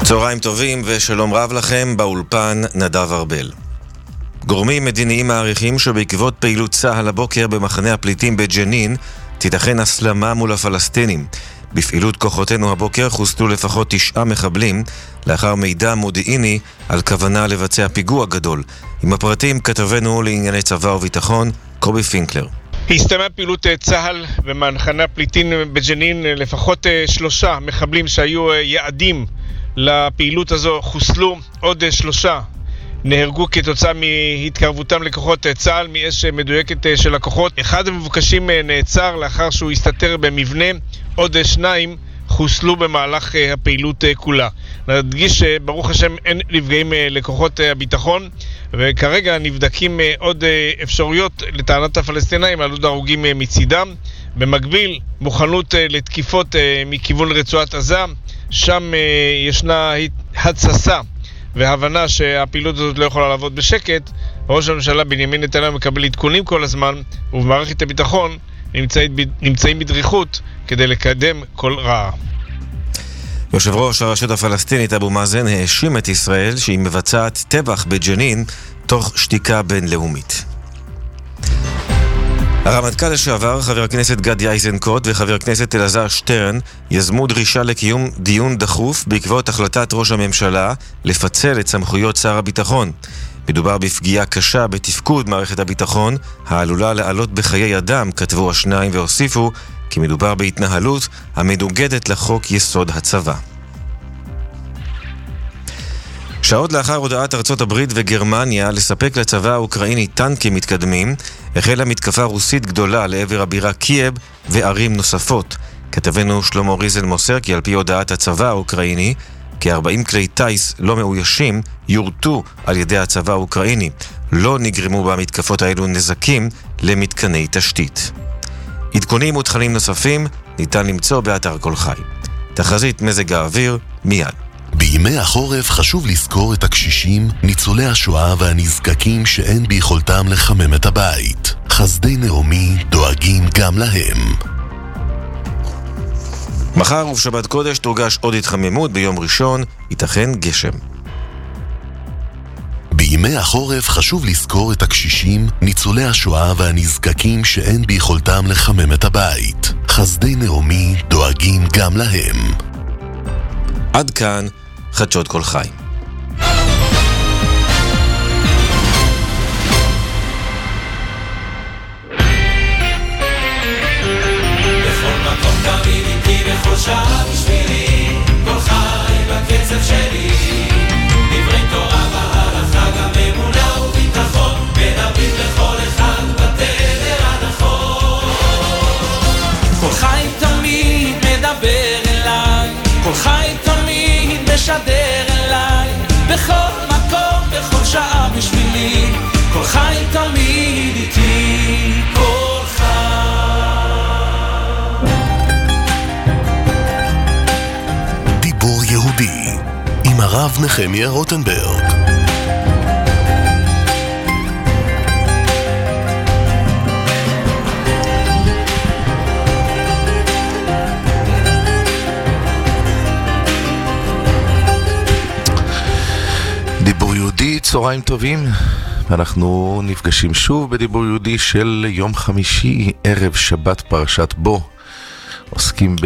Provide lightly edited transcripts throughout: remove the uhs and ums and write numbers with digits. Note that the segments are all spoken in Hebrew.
צהריים טובים ושלום רב לכם, באולפן נדב ארבל. גורמים מדיניים מעריכים שבעקבות פעילות צה"ל הבוקר במחנה הפליטים בג'נין תיתכן הסלמה מול הפלסטינים. בפעילות כוחותינו הבוקר חוסלו לפחות 9 מחבלים לאחר מידע מודיעיני על כוונה לבצע פיגוע גדול. עם הפרטים כתבנו לענייני צבא וביטחון קובי פינקלר. הסתיימה פעילות צה"ל במחנה הפליטים בג'נין. לפחות 3 מחבלים שהיו יעדים לפעילות הזו חוסלו, עוד 3 נהרגו כתוצאה מהתקרבותם לכוחות צה"ל מאש מדויקת של הכוחות. אחד המבוקשים נעצר לאחר שהוא הסתתר במבנה, עוד 2 חוסלו במהלך הפעילות כולה. נדגיש ברוך השם אין נפגעים לכוחות הביטחון, וכרגע נבדקים עוד אפשרויות לטענת הפלסטינאים על עוד הרוגים מצידם. במקביל מוכנות לתקיפות מכיוון רצועת עזה, שם ישנה התססה והבנה שהפעילות הזאת לא יכולה לעבוד בשקט. ראש הממשלה בנימין נתניהו מקבל עדכונים כל הזמן, ובמערכת הביטחון נמצאים בדריכות כדי לקדם כל רעה. יושב ראש הרשות הפלסטינית אבו מאזן האשים את ישראל שהיא מבצעת טבח בג'נין תוך שתיקה בינלאומית. הרמטכ"ל לשעבר חבר הכנסת גדי איזנקוט וחבר הכנסת אלעזר שטרן יזמו דרישה לקיום דיון דחוף בעקבות החלטת ראש הממשלה לפצל את סמכויות שר הביטחון. מדובר בפגיעה קשה בתפקוד מערכת הביטחון העלולה לעלות בחיי אדם, כתבו השניים והוסיפו כי מדובר בהתנהלות המנוגדת לחוק יסוד הצבא. שעות לאחר הודעת ארצות הברית וגרמניה לספק לצבא האוקראיני טנקים מתקדמים, החלה מתקפה רוסית גדולה לעבר הבירה קייב וערים נוספות. כתבנו שלמה ריזל מוסר כי על פי הודעת הצבא האוקראיני, כ-40 כלי טייס לא מאוישים יורטו על ידי הצבא האוקראיני. לא נגרמו במתקפות האלו נזקים למתקני תשתית. עדכונים ותכנים נוספים ניתן למצוא באתר כל חי. תחזית מזג האוויר מיד. בימי החורף חשוב לזכור את הקשישים, ניצולי השואה והנזקקים שאין ביכולתם לחמם את הבית. חסדי נעמי דואגים גם להם. מחר ובשבת קודש תורגש עוד התחממות, ביום ראשון ייתכן גשם. בימי החורף חשוב לזכור את הקשישים, ניצולי השואה והנזקקים שאין ביכולתם לחמם את הבית. חסדי נעמי דואגים גם להם. עד כאן חדשות כל חי. בכל מקום תמיד איתי בכל שעה בשבילי, כל חי בקצב שלי, דברי תורה והלכה גם אמונה וביטחון, מדברים לכל אחד בתדר הנכון. כל חי תמיד מדבר אליי, כל חי תמיד משדר אליי, בכל מקום, בכל שעה בשבילי, כל חי תמיד איתי, כל חי. דיבור יהודי עם הרב נחמיה רוטנברג. דיבור יהודי, צהריים טובים. אנחנו נפגשים שוב בדיבור יהודי של יום חמישי, ערב שבת פרשת בו. עוסקים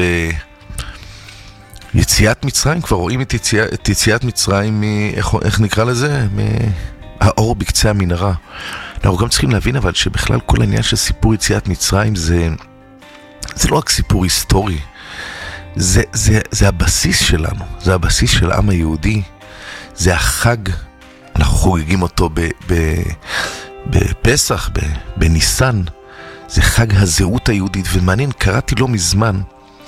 ביציאת מצרים, כבר רואים את יציאת מצרים, איך נקרא לזה? מהאור בקצה המנהרה. אנחנו גם צריכים להבין אבל שבכלל כל העניין של סיפור יציאת מצרים זה לא רק סיפור היסטורי, זה הבסיס שלנו, זה הבסיס של העם היהודי. זה החג, אנחנו חוגגים אותו בפסח, בניסן. זה חג הזהות היהודית, ומעניין, קראתי לא מזמן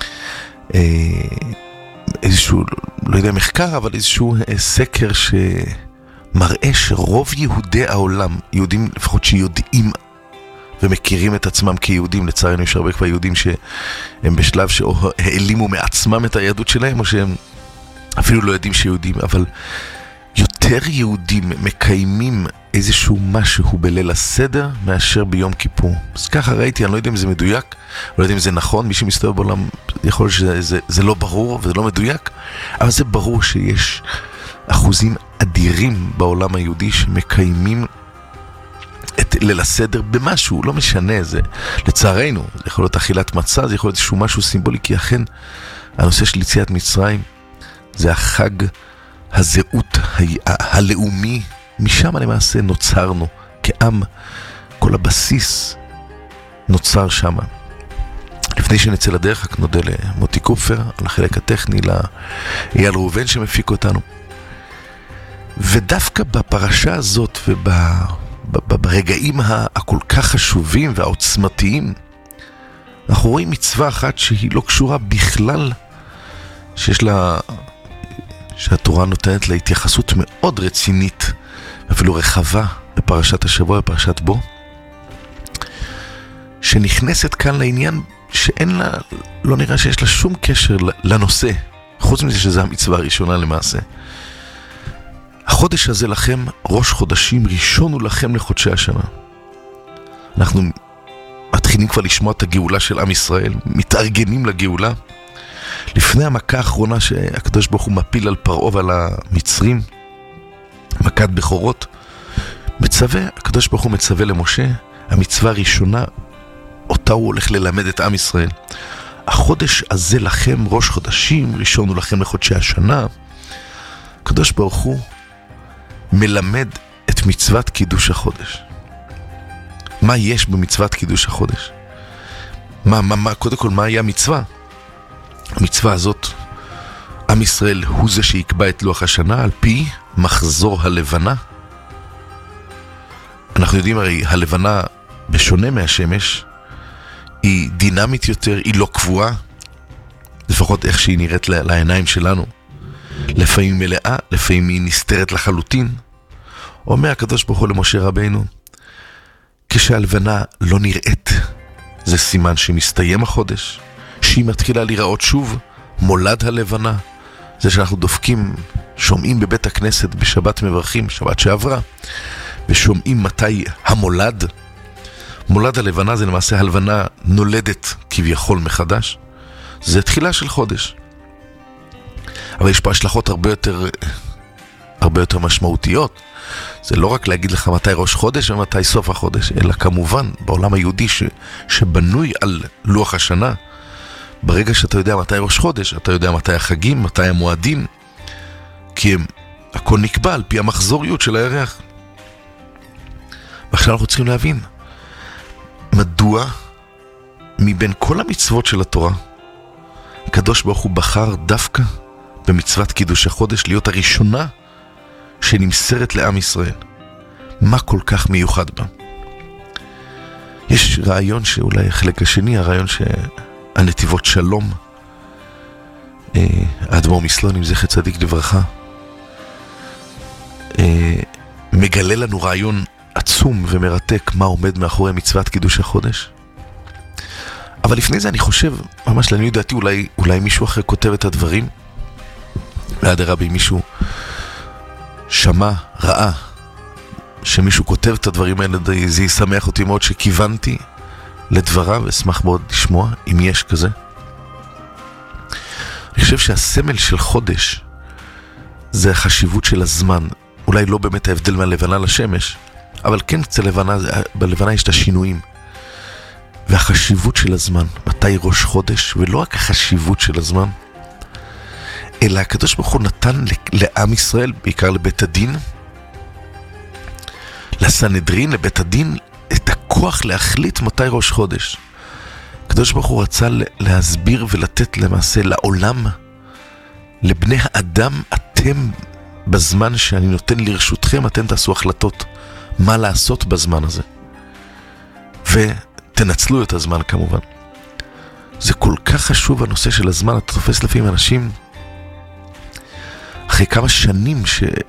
איזשהו, לא יודע מחקר, אבל איזשהו סקר שמראה שרוב יהודי העולם, יהודים לפחות שיודעים ומכירים את עצמם כיהודים, לצערנו יש הרבה כבר יהודים שהם בשלב שאו העלימו מעצמם את היהדות שלהם, או שהם אפילו לא יודעים שיהודים, אבל יותר יהודים מקיימים איזשהו משהו בליל הסדר מאשר ביום כיפור. אז ככה ראיתי, אני לא יודע אם זה מדויק, לא יודע אם זה נכון, מי שמסתובב בעולם יכול להיות שזה לא ברור וזה לא מדויק, אבל זה ברור שיש אחוזים אדירים בעולם היהודי שמקיימים את ליל הסדר במשהו, לא משנה, זה לצערנו, זה יכול להיות אכילת מצה, זה יכול להיות איזשהו משהו סימבולי, כי אכן הנושא של יציאת מצרים זה החג הזהות הלאומי, משם למעשה נוצרנו כעם, כל הבסיס נוצר שם. לפני שנצא לדרך, רק נודה למוטי קופר על החלק הטכני, לאייל ראובן שמפיק אותנו. ודווקא בפרשה הזאת וברגעים הכל כך חשובים והעוצמתיים, אנחנו רואים מצווה אחת שהיא לא קשורה בכלל, שהתורה נותנת לה התייחסות מאוד רצינית, אפילו רחבה, בפרשת השבוע, בפרשת בו, שנכנסת כאן לעניין שאין לה, לא נראה שיש לה שום קשר לנושא, חוץ מזה שזה המצווה הראשונה למעשה. החודש הזה לכם, ראש חודשים ראשון הוא לכם לחודשי השנה. אנחנו מתחילים כבר לשמוע את הגאולה של עם ישראל, מתארגנים לגאולה. לפני המכה האחרונה שהקדוש ברוך הוא מפיל על פרעה ועל המצרים, מכת בכורות, הקדוש ברוך הוא מצווה למשה, המצווה הראשונה, אותה הוא הולך ללמד את עם ישראל. החודש הזה לכם, ראש חודשים, ראשון הוא לכם לחודשי השנה. הקדוש ברוך הוא מלמד את מצוות קידוש החודש. מה יש במצוות קידוש החודש? קודם כל, מה היה המצווה? המצווה הזאת, עם ישראל הוא זה שיקבע את לוח השנה על פי מחזור הלבנה. אנחנו יודעים הרי, הלבנה בשונה מהשמש, היא דינמית יותר, היא לא קבועה, לפחות איך שהיא נראית לעיניים שלנו. לפעמים מלאה, לפעמים היא נסתרת לחלוטין. אומר הקדוש ברוך הוא למשה רבינו, כשהלבנה לא נראית, זה סימן שמסתיים החודש, שהיא מתחילה להיראות שוב, מולד הלבנה. זה שאנחנו דופקים, שומעים בבית הכנסת בשבת מברכים, שבת שעברה, ושומעים מתי המולד. מולד הלבנה זה למעשה הלבנה נולדת כביכול מחדש. זה תחילה של חודש. אבל יש פה השלכות הרבה יותר משמעותיות. זה לא רק להגיד לך מתי ראש חודש ומתי סוף החודש, אלא כמובן בעולם היהודי שבנוי על לוח השנה, ברגע שאתה יודע מתי ראש חודש, אתה יודע מתי החגים, מתי המועדים, כי הכל נקבע על פי המחזוריות של הירח. ועכשיו אנחנו צריכים להבין, מדוע מבין כל המצוות של התורה, הקדוש ברוך הוא בחר דווקא במצוות קידוש החודש להיות הראשונה שנמסרת לעם ישראל. מה כל כך מיוחד בה? יש רעיון שאולי החלק השני, הרעיון שהנתיבות שלום, האדמו"ר מסלון, אם זכר צדיק לברכה, מגלה לנו רעיון עצום ומרתק מה עומד מאחורי מצוות קידוש החודש. אבל לפני זה אני חושב, ממש לעניות דעתי, אולי מישהו אחר כותב את הדברים, לאדרבה, אם מישהו שמע, ראה שמישהו כותב את הדברים האלה, זה ישמח אותי מאוד שכיוונתי לדבריו, אשמח מאוד לשמוע אם יש כזה. אני חושב שהסמל של חודש זה החשיבות של הזמן. אולי לא באמת ההבדל מהלבנה לשמש, אבל כן קצת בלבנה יש את השינויים. והחשיבות של הזמן, מתי ראש חודש, ולא רק החשיבות של הזמן, אלא הקדוש ברוך הוא נתן לעם ישראל, בעיקר לבית הדין, לסנהדרין, לבית הדין, את הכוח להחליט מתי ראש חודש. הקדוש ברוך הוא רצה להסביר ולתת למעשה לעולם, לבני האדם, אתם בזמן שאני נותן לרשותכם, אתם תעשו החלטות מה לעשות בזמן הזה. ותנצלו את הזמן כמובן. זה כל כך חשוב הנושא של הזמן, אתה תופס לפעמים אנשים אחרי כמה שנים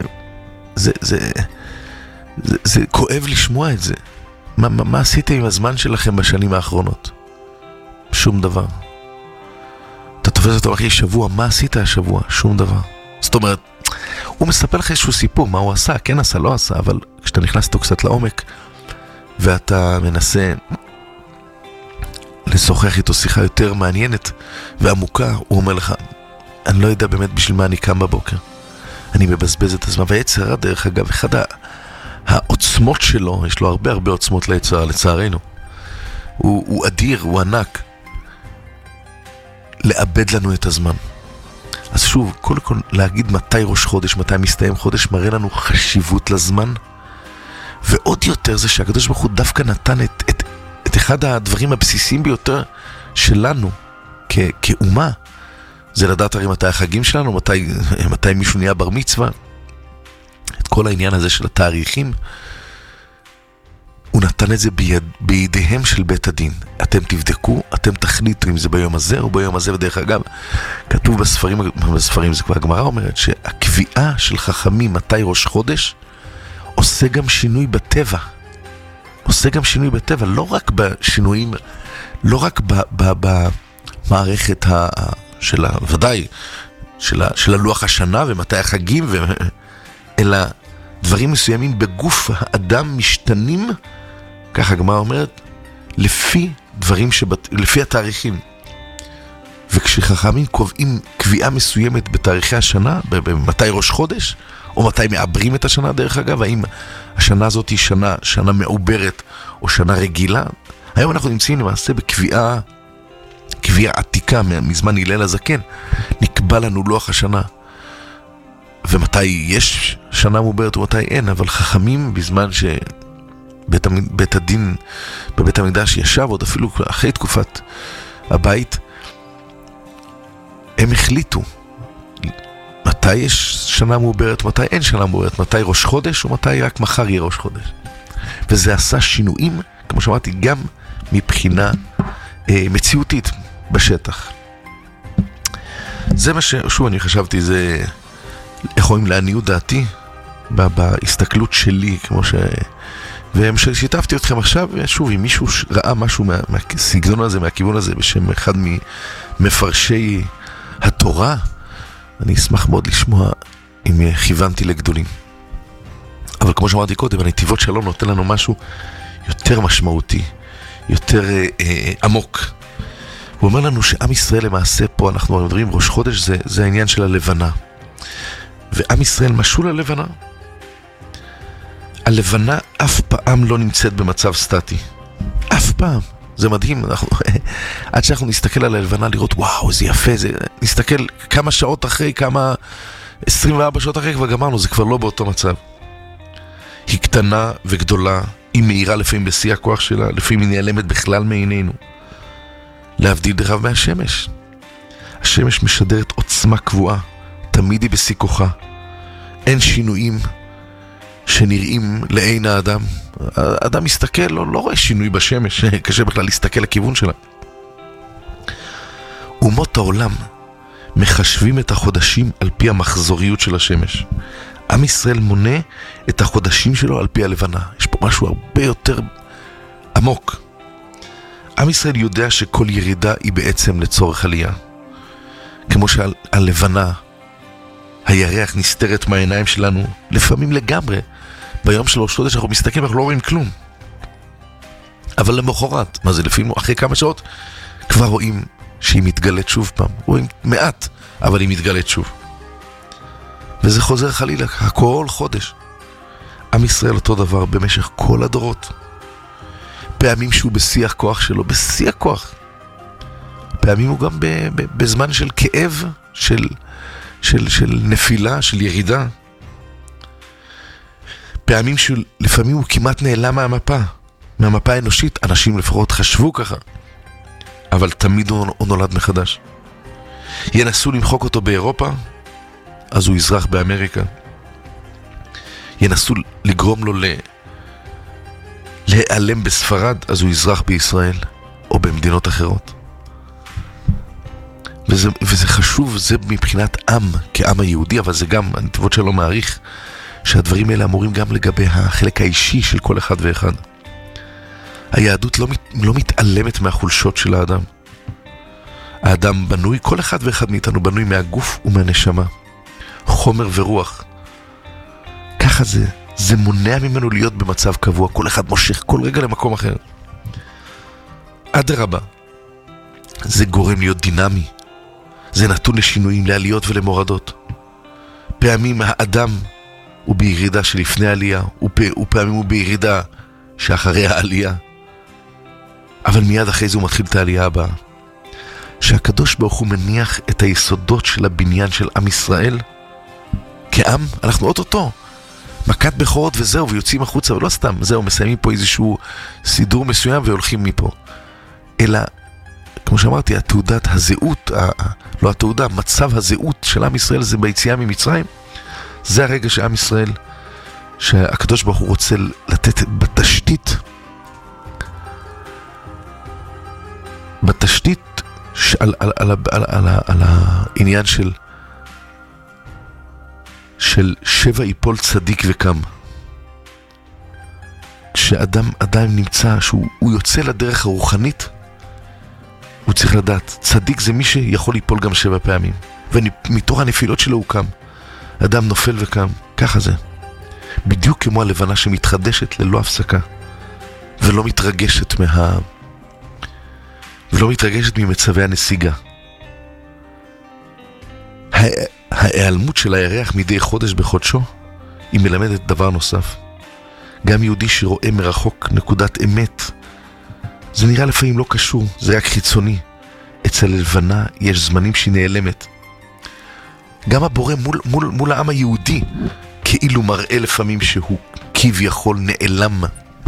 זה כואב לשמוע את זה. מה עשיתם עם הזמן שלכם בשנים האחרונות? שום דבר. אתה תופס אותו אחרי שבוע, מה עשית השבוע? שום דבר. זאת אומרת, הוא מספר לך איזשהו סיפור, מה הוא עשה, כן עשה, לא עשה, אבל כשאתה נכנס איתו קצת לעומק, ואתה מנסה לשוחח איתו שיחה יותר מעניינת ועמוקה, הוא אומר לך, אני לא יודע באמת בשביל מה אני קם בבוקר. אני מבזבז את הזמן. והיצר, דרך אגב, אחד העוצמות שלו, יש לו הרבה הרבה עוצמות ליצר, לצערנו. הוא אדיר, הוא ענק. לאבד לנו את הזמן. אז שוב, קודם כל להגיד מתי ראש חודש, מתי מסתיים חודש, מראה לנו חשיבות לזמן. ועוד יותר זה שהקדוש ברוך הוא דווקא נתן את אחד הדברים הבסיסיים ביותר שלנו כאומה. זה לדעת הרי מתי החגים שלנו, מתי מישהו נהיה בר מצווה. את כל העניין הזה של התאריכים, הוא נתן את זה בידיהם של בית הדין. אתם תבדקו, אתם תחליטו אם זה ביום הזה או ביום הזה. ודרך אגב, כתוב בספרים, זה כבר הגמרא אומרת, שהקביעה של חכמים מתי ראש חודש, עושה גם שינוי בטבע. עושה גם שינוי בטבע, לא רק בשינויים, לא רק במערכת של ודאי, של הלוח השנה ומתי החגים, אלא דברים מסוימים בגוף האדם משתנים, ככה הגמרא אומרת, לפי התאריכים. וכשחכמים קובעים קביעה מסוימת בתאריכי השנה, במתי ראש חודש, או מתי מעברים את השנה, דרך אגב, האם השנה הזאת היא שנה מעוברת או שנה רגילה. היום אנחנו נמצאים למעשה בקביעה עתיקה מזמן הלל הזקן. נקבע לנו לוח השנה, ומתי יש שנה מעוברת ומתי אין. אבל חכמים, בזמן שבית הדין בבית המקדש ישב, עוד אפילו אחרי תקופת הבית, הם החליטו מתי יש שנה מעוברת, מתי אין שנה מעוברת, מתי ראש חודש ומתי רק מחר יהיה ראש חודש. וזה עשה שינויים, כמו שאמרתי, גם מבחינה מציאותית בשטח. זה מה ששוב אני חשבתי, זה יכולים לעניות דעתי בהסתכלות שלי, כמו ושיתפתי אתכם עכשיו, שוב, אם מישהו ראה משהו מהסגנון הזה, מהכיוון הזה, בשם אחד ממפרשי התורה, אני אשמח מאוד לשמוע אם כיוונתי לגדולים. אבל כמו שאמרתי קודם, הנתיבות שלום נותן לנו משהו יותר משמעותי, יותר עמוק. הוא אומר לנו שעם ישראל למעשה פה, אנחנו מדברים ראש חודש, זה העניין של הלבנה. ועם ישראל משול ללבנה. הלבנה אף פעם לא נמצאת במצב סטטי. אף פעם. זה מדהים. עד שאנחנו נסתכל על הלבנה לראות, וואו, זה יפה. נסתכל כמה שעות אחרי, 24 שעות אחרי, כבר גמרנו, זה כבר לא באותו מצב. היא קטנה וגדולה, היא מהירה לפעמים בשיא הכוח שלה, לפעמים היא נעלמת בכלל מעינינו. להבדיל דרך מהשמש. השמש משדרת עוצמה קבועה, תמיד היא בשיא כוחה. אין שינויים שנראים לעין האדם. האדם מסתכל, לא רואה שינוי בשמש, קשה בכלל להסתכל לכיוון שלה. אומות העולם מחשבים את החודשים על פי המחזוריות של השמש. עם ישראל מונה את החודשים שלו על פי הלבנה. יש פה משהו הרבה יותר עמוק. עם ישראל יודע שכל ירידה היא בעצם לצורך עלייה. כמו שהלבנה, הירח נסתרת מהעיניים שלנו, לפעמים לגמרי. ביום של ראש חודש אנחנו מסתכלים, אנחנו לא רואים כלום. אבל למחרת, מה זה לפעמים אחרי כמה שעות, כבר רואים שהיא מתגלית שוב פעם. רואים מעט, אבל היא מתגלית שוב. וזה חוזר חלילה, כל חודש. עם ישראל אותו דבר במשך כל הדורות. פעמים שהוא בשיא הכוח שלו, בשיא הכוח. פעמים הוא גם בזמן של כאב, של נפילה, של ירידה. פעמים שלפעמים הוא כמעט נעלם מהמפה האנושית. אנשים לפחות חשבו ככה. אבל תמיד הוא נולד מחדש. ינסו למחוק אותו באירופה, אז הוא יזרח באמריקה. ינסו לגרום לו להיעלם בספרד, אז הוא יזרח בישראל או במדינות אחרות. וזה חשוב, זה מבחינת עם, כעם היהודי, אבל זה גם, הנתיבות שלו מעריך, שהדברים האלה אמורים גם לגבי החלק האישי של כל אחד ואחד. היהדות לא מתעלמת מהחולשות של האדם. האדם בנוי, כל אחד ואחד מאיתנו בנוי מהגוף ומהנשמה. חומר ורוח. ככה זה מונע ממנו להיות במצב קבוע, כל אחד מושך כל רגע למקום אחר. אדרבה, זה גורם להיות דינמי, זה נתון לשינויים, לעליות ולמורדות. פעמים האדם הוא בירידה שלפני העלייה, ופעמים הוא בירידה שאחרי העלייה, אבל מיד אחרי זה הוא מתחיל את העלייה הבאה. שהקדוש ברוך הוא מניח את היסודות של הבניין של עם ישראל, כעם, אנחנו אותו מכת בכורות וזהו, ויוצאים החוצה, ולא סתם, זהו, מסיימים פה איזשהו סידור מסוים והולכים מפה. אלא, כמו שאמרתי, התעודת הזהות, לא התעודה, מצב הזהות של עם ישראל זה ביציאה ממצרים. זה הרגע שעם ישראל, שהקדוש ברוך הוא רוצה לתת בתשתית על העניין של שבע יפול צדיק וקם. כשאדם עדיין נמצא שהוא יוצא לדרך הרוחנית, הוא צריך לדעת, צדיק זה מי שיכול ליפול גם 7 פעמים, ומתוך הנפילות שלו הוא קם. אדם נופל וקם, ככה זה. בדיוק כמו הלבנה שמתחדשת ללא הפסקה, ולא מתרגשת ממצבי הנסיגה. ההיעלמות של הירח מדי חודש בחודשו היא מלמדת דבר נוסף. גם יהודי שרואה מרחוק נקודת אמת, זה נראה לפעמים לא קשור, זה רק חיצוני. אצל הלבנה יש זמנים שהיא נעלמת. גם הבורא מול העם היהודי כאילו מראה לפעמים שהוא כביכול נעלם.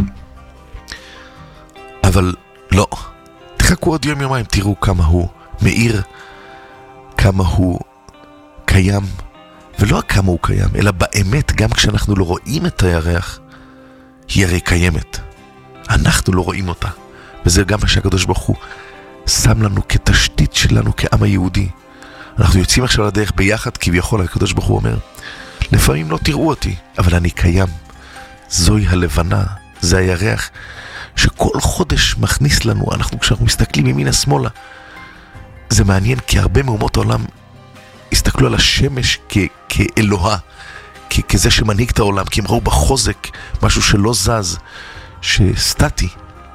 אבל לא. תחכו עוד יום-יומיים, תראו כמה הוא מאיר, כמה הוא קיים, ולא כמה הוא קיים, אלא באמת גם כשאנחנו לא רואים את הירח, היא הרי קיימת. אנחנו לא רואים אותה. וזה גם מה שהקדוש ברוך הוא שם לנו כתשתית שלנו כעם היהודי. אנחנו יוצאים עכשיו לדרך ביחד, כביכול הקדוש ברוך הוא אומר, לפעמים לא תראו אותי, אבל אני קיים. זוהי הלבנה, זה הירח, שכל חודש מכניס לנו, כשאנחנו מסתכלים ימינה שמאלה, זה מעניין, כי הרבה מאומות העולם הסתכלו על השמש כאלוהה, כזה שמנהיג את העולם, כי הם ראו בחוזק משהו שלא זז, שסטטי.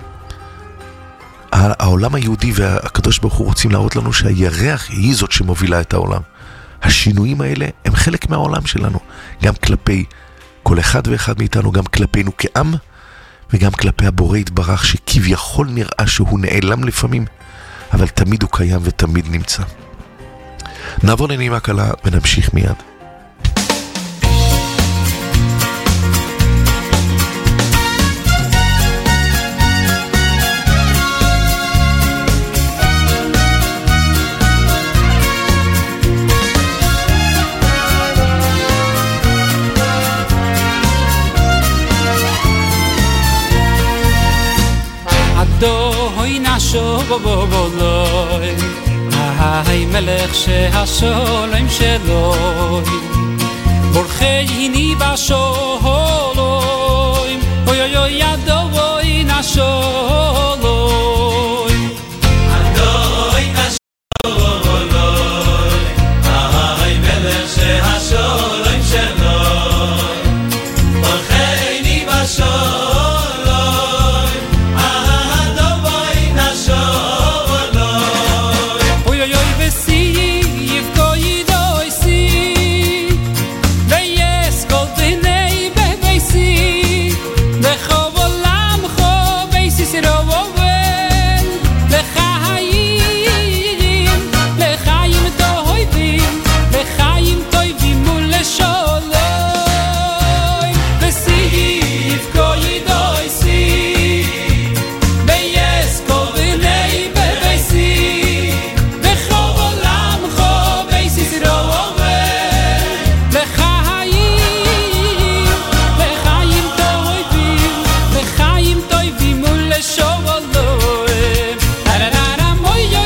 העולם היהודי והקדוש ברוך הוא רוצים להראות לנו שהירח היא זאת שמובילה את העולם. השינויים האלה הם חלק מהעולם שלנו, גם כלפי כל אחד ואחד מאיתנו, גם כלפינו כעם, וגם כלפי הבורא יתברך, שכביכול נראה שהוא נעלם לפעמים, אבל תמיד הוא קיים ותמיד נמצא. נעבור לנעימה קלה ונמשיך מיד. בולוי היי מלך שהשולם שלוי בורחייני בשולוי אוי אוי אוי ידוי נשולוי אדוי נשולוי היי מלך שהשולם שלוי בורחייני בשולוי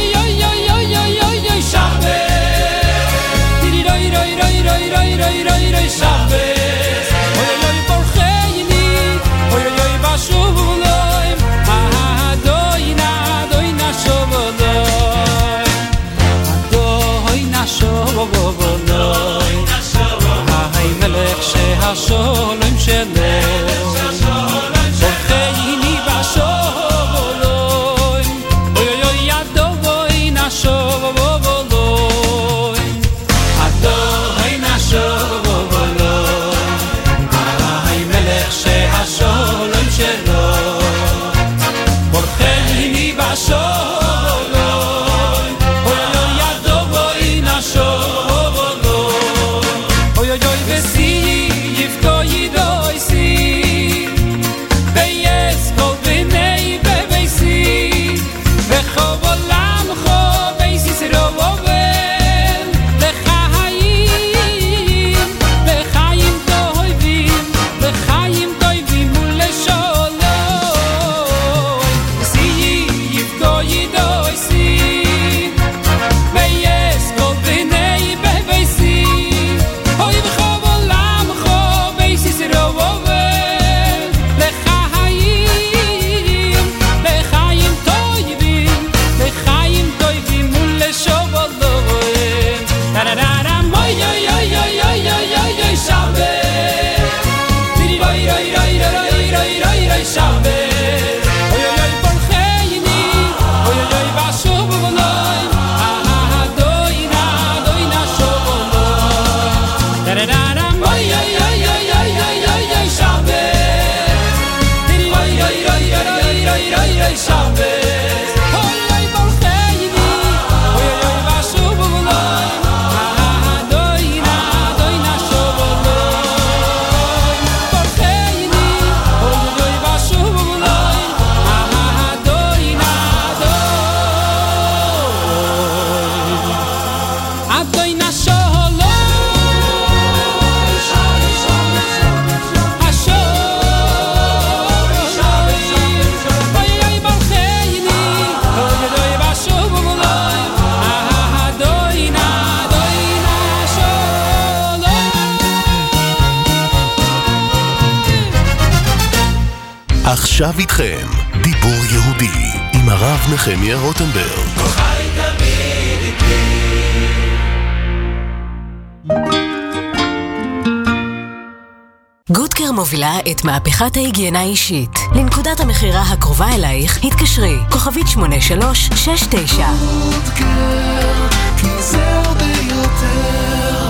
roi roi עכשיו איתכם, דיבור יהודי, עם הרב נחמיה רוטנברג. חי תמיד איתי. גוטקר מובילה את מהפכת ההיגיינה האישית. לנקודת המחירה הקרובה אלייך, התקשרי, כוכבית 8369. גוטקר, כי זה הרבה יותר.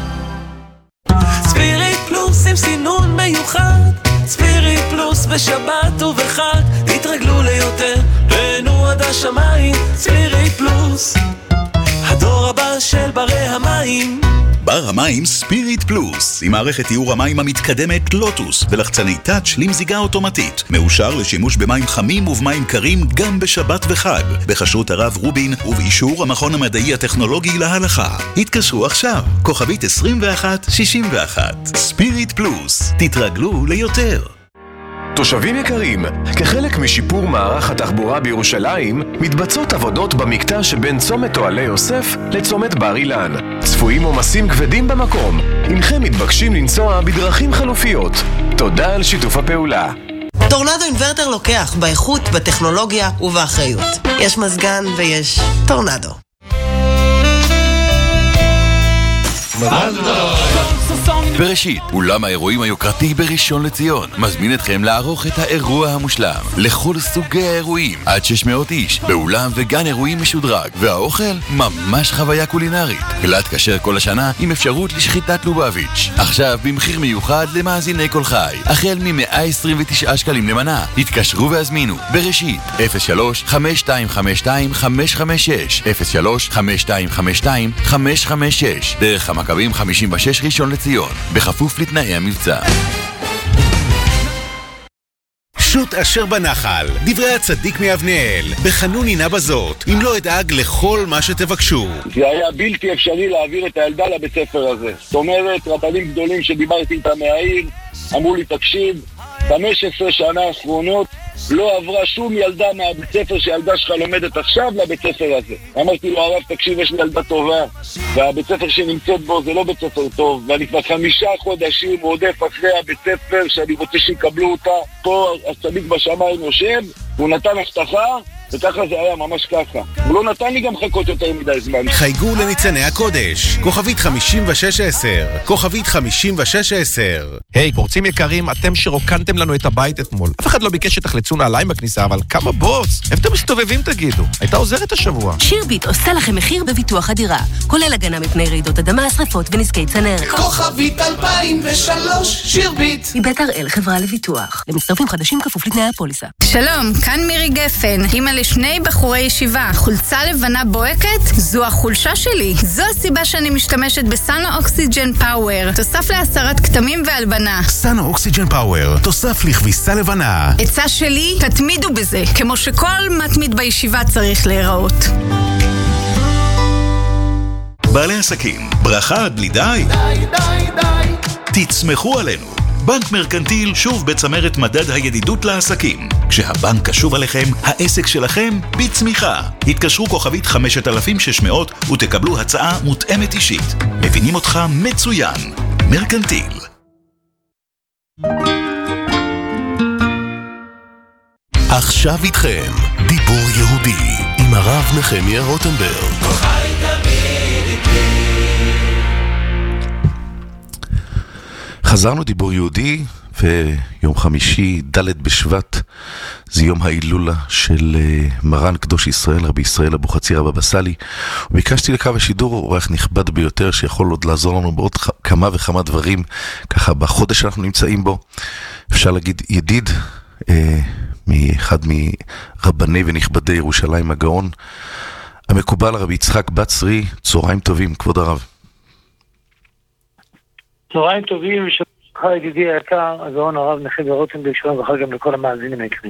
ספיריט פלוס עם סינון מיוחד, ספיריט פלוס בשבת ובחג, תתרגלו ליותר, תהנו עד השמיים. ספיריט פלוס, הדור הבא של ברי המים. בר המים ספיריט פלוס, עם מערכת תיאור המים המתקדמת לוטוס ולחצני טאץ' למזיגה אוטומטית, מאושר לשימוש במים חמים ובמים קרים גם בשבת וחג, בכשרות הרב רובין ובאישור המכון המדעי הטכנולוגי להלכה. התקשרו עכשיו, כוכבית 2161. ספיריט פלוס, תתרגלו ליותר. תושבים יקרים, כחלק משיפור מערך התחבורה בירושלים, מתבצעות עבודות במקטע שבין צומת אוהלי יוסף לצומת בר אילן. צפויים עומסים כבדים במקום, אינכם מתבקשים לנסוע בדרכים חלופיות. תודה על שיתוף הפעולה. טורנדו אינברטר לוקח באיכות, בטכנולוגיה ובאחריות. יש מזגן ויש טורנדו. בראשית, אולם האירועים היוקרתי בראשון לציון מזמין אתכם לערוך את האירוע המושלם לכל סוגי האירועים, עד 600 איש, באולם וגן אירועים משודרג, והאוכל ממש חוויה קולינרית, גלת כשר כל השנה עם אפשרות לשחיטת לובביץ'. עכשיו במחיר מיוחד למאזיני כל חי, החל מ-129 שקלים למנה. התקשרו והזמינו בראשית 03-5252-556 03-5252-556 דרך המכבים 56 ראשון לציון, בכפוף לתנאי המבצע. שוט אשר בנחל, דברי הצדיק מאבנאל, בחנון הנה בזאת, אם לא אדאג לכל מה שתבקשו. זה היה בלתי אפשרי להעביר את הילדה לבית ספר הזה. זאת אומרת, רבנים גדולים שדיברתי איתם מהעיר, אמרו לי, תקשיב, 15 שנה האחרונות לא עברה שום ילדה מהבית ספר שהילדה שלך לומדת עכשיו לבית ספר הזה. אמרתי לו, הרב, תקשיב, יש לי ילדה טובה, והבית ספר שנמצאת בו זה לא בית ספר טוב, ואני כבר 5 חודשים רודף אחרי הבית ספר שאני רוצה שיקבלו אותה. פה הצדיק בשמיים יושב, הוא נתן הבטחה, וככה זה היה, ממש ככה. הוא לא נתן לי גם חכות יותר מדי זמן. חייגו לניצני הקודש, כוכבית 5610, כוכבית 5610. היי, פורצים יקרים, אתם שרוקנתם לנו את הבית אתמול. אף אחד לא ביקש שתחלצו נעליים בכניסה, אבל כמה בוס? איפה אתם מסתובבים תגידו? הייתה עוזרת השבוע. שירביט עושה לכם מחיר בביטוח הדירה, כולל הגנה מפני רעידות אדמה, שריפות ונזקי צנרת. כוכבית 2003, שירביט. מבית הראל חברה לביטוח. למצטרפים חדשים כפוף לתנאי הפוליסה. שלום, כאן מירי גפן, אמא לשני בחורי ישיבה. חולצה לבנה בוהקת? זו החולשה שלי. זו הסיבה שאני משתמשת בסאנו אוקסיג'ן פאוור. תוסף להסרת כתמים והלבנה. סאנו אוקסיג'ן פאוור, תוסף לכביסה לבנה. עצה שלי, תתמידו בזה, כמו שכל מתמיד בישיבה צריך להיראות. בעלי עסקים, ברכה עד בלי די? די, די, די. תצמחו עלינו. בנק מרקנטיל שוב בצמרת מדד הידידות לעסקים. כשהבנק קשוב עליכם, העסק שלכם בצמיחה. התקשרו כוכבית 5600 ותקבלו הצעה מותאמת אישית. מבינים אותך מצוין. מרקנטיל. עכשיו איתכם, דיבור יהודי, עם הרב נחמיה רוטנברג. חי תמיד איתי. חזרנו דיבור יהודי, ויום חמישי, ד' בשבט, זה יום ההילולה של מרן קדוש ישראל, רבי ישראל אבוחצירא בבא סאלי. וביקשתי לקו השידור אורח נכבד ביותר, שיכול עוד לעזור לנו בעוד כמה וכמה דברים, ככה בחודש שאנחנו נמצאים בו. אפשר להגיד ידיד, מאחד מרבני ונכבדי ירושלים הגאון, המקובל רבי יצחק בצרי. צהריים טובים, כבוד הרב. צהריים טובים, שלך ידידי היקר, הגאון הרב נחמיה רוטנברג, שלום וחג גם לכל המאזינים היקרים.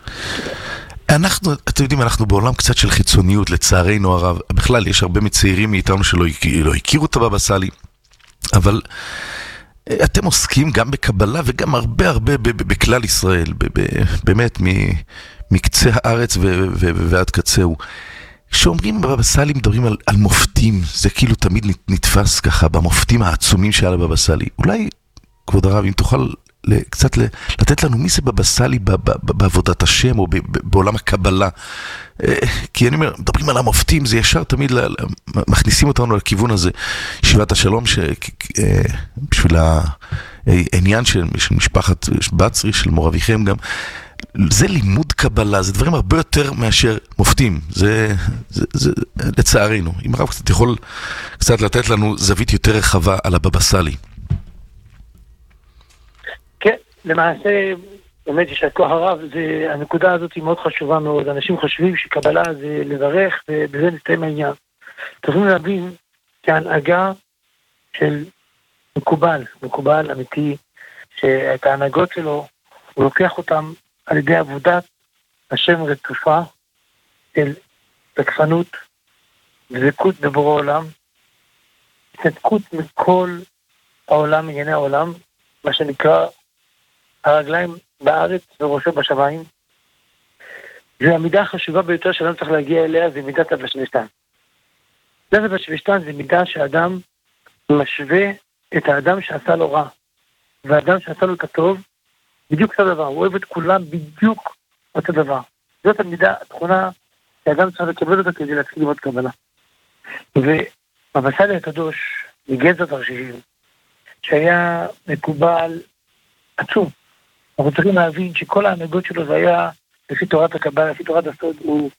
אתם יודעים, אנחנו בעולם קצת של חיצוניות, לצערנו הרב. בכלל, יש הרבה מצעירים מאיתנו שלא הכירו את הבבא סאלי, אבל אתם עוסקים גם בקבלה וגם הרבה בכלל ישראל, באמת מקצה הארץ ועד קצהו. כשאומרים בבבא סאלי מדברים על מופתים, זה כאילו תמיד נתפס ככה במופתים העצומים שהיה לבבא סאלי. אולי, כבוד הרב, אם תוכל קצת לתת לנו מי זה בבא סאלי בעבודת השם או בעולם הקבלה. כי אני אומר, מדברים על המופתים, זה ישר תמיד מכניסים אותנו לכיוון הזה. ישיבת השלום, בשביל העניין של משפחת בצרי, של מור אביכם גם, זה לימוד קבלה, זה דברים הרבה יותר מאשר מופתים. זה לצערנו. אם הרב קצת יכול קצת לתת לנו זווית יותר רחבה על הבבא סאלי. כן, למעשה, באמת יש כוח הרב, הנקודה הזאת היא מאוד חשובה מאוד. אנשים חושבים שקבלה זה לברך, ובזה נסתיים העניין. צריכים להבין שההנהגה של מקובל אמיתי, שאת ההנהגות שלו, הוא לוקח אותם על ידי עבודת השם רצופה של תקפנות, דבקות בבורא עולם, התנתקות מכל העולם, ענייני העולם, מה שנקרא הרגליים בארץ וראשו בשמיים. והמידה החשובה ביותר שאדם צריך להגיע אליה זה מידת הבשבשתן. מידת הבשבשתן זה מידה שאדם משווה את האדם שעשה לו רע, והאדם שעשה לו את הטוב, בדיוק אותו דבר, הוא אוהב את כולם בדיוק אותו דבר. זאת המידה, התכונה שאדם צריך לקבל אותה כדי להתחיל ללמוד קבלה. ובבא סאלי הקדוש, מגזע תרשישים, שהיה מקובל עצום, אנחנו צריכים להבין שכל ההנהגות שלו זה היה לפי תורת הקבלה, לפי תורת הסוד, הוא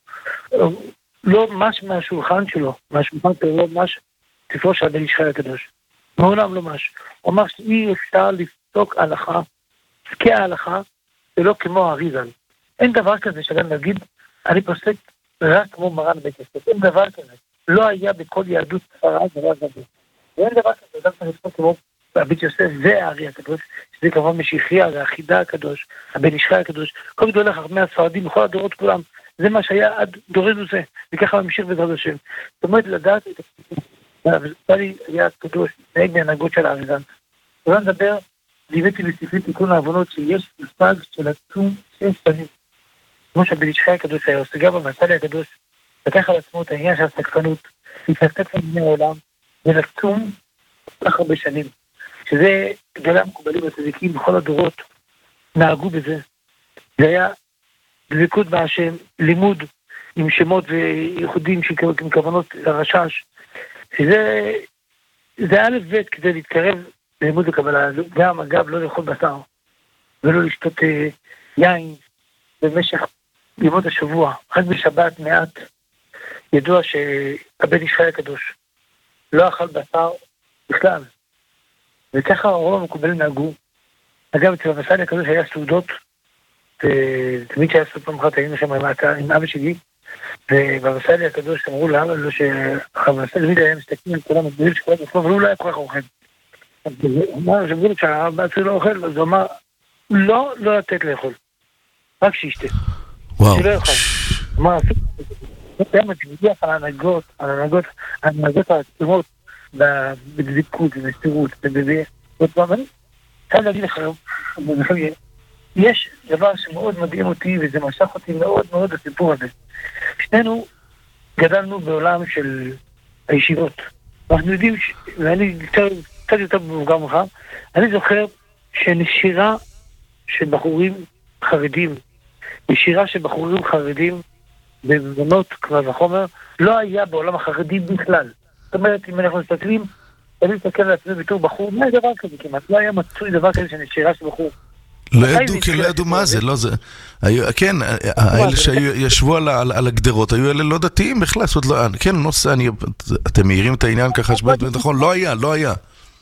לא מש מהשולחן שלו, מהשולחן שלו לא מש ספרו של הבן איש חי הקדוש. מעולם לא מש. הוא אמר שאי אפשר לפסוק הלכה, פסקי ההלכה, ולא כמו האריז"ל. אין דבר כזה שאדם נגיד, אני פוסק רק כמו מרן בית יוסף. אין דבר כזה. לא היה בכל יהדות ספרד דבר כזה. ואין דבר כזה, אדם צריך לפסוק כמו בית יוסף והארי הקדוש, שזה כמובן משיחיה, זה החידה הקדוש, הבן איש חי הקדוש, כל גדולי חכמי הספרדים, בכל הדורות כולם, זה מה שהיה עד דורנו זה, וככה ממשיך בעזרת השם. זאת אומרת, לדעת את הסיפור, והבסלי היה הקדוש, נהג בהנהגות של האריז"ל. אני מדבר, ליוויתי בספרי תיקון העוונות, שיש מושג של עצום 6 שנים. כמו שהבן איש חי הקדוש היה עושה, גם הבסלי הקדוש, לקח על עצמו את העניין של הסקפנות, להתעסק עם העולם, ולעצום כך הרבה שנים. שזה גדולי המקובלים הצדיקים בכל הדורות נהגו בזה. זה היה דבקות בהשם, לימוד עם שמות וייחודים עם כוונות לרשש, שזה א' ב' כדי להתקרב ללימוד לקבלה. גם אגב לא לאכול בשר ולא לשתות יין במשך ימות השבוע, רק בשבת מעט. ידוע שהבן איש חי הקדוש לא אכל בשר בכלל, וככה הרוב המקובלים נהגו. אגב, אצל הבבא סאלי הקדוש היה סעודות, ותמיד שהיה סעוד פעם אחת היינו שם עם אבא שלי, ובבבא סאלי הקדוש אמרו לאבא לו שהבבא סאלי תמיד היה מסתכלים על כולם הגדולים שכולם בסוף, אבל הוא לא היה כל כך אוכל. הוא אמר שאמרו לו שהאבא שלי לא אוכל, אז הוא אמר, לא לתת לאכול, רק שישתה. וואו. שלא יאכל. הוא אמר, זה היה מצביח על ההנהגות העצומות, בדבקות, במסירות, ואני חייב להגיד לך, יש דבר שמאוד מדהים אותי, וזה משך אותי מאוד מאוד לסיפור הזה. שנינו גדלנו בעולם של הישיבות. אנחנו יודעים, ואני קצת יותר במבוגר ממך, אני זוכר שנשירה של בחורים חרדים, נשירה של בחורים חרדים, בבנות כבר וחומר, לא היה בעולם החרדי בכלל. זאת אומרת, אם אנחנו מסתכלים, אני מסתכל על עצמי בתור בחור, מה דבר כזה כמעט? לא היה מצוי דבר כזה שנשירה של בחור. לא ידעו מה זה, לא זה. כן, האלה שישבו על הגדרות, היו אלה לא דתיים בכלל, זאת אומרת, כן, נושא, אתם מעירים את העניין ככה שבאת בנתחון, לא היה.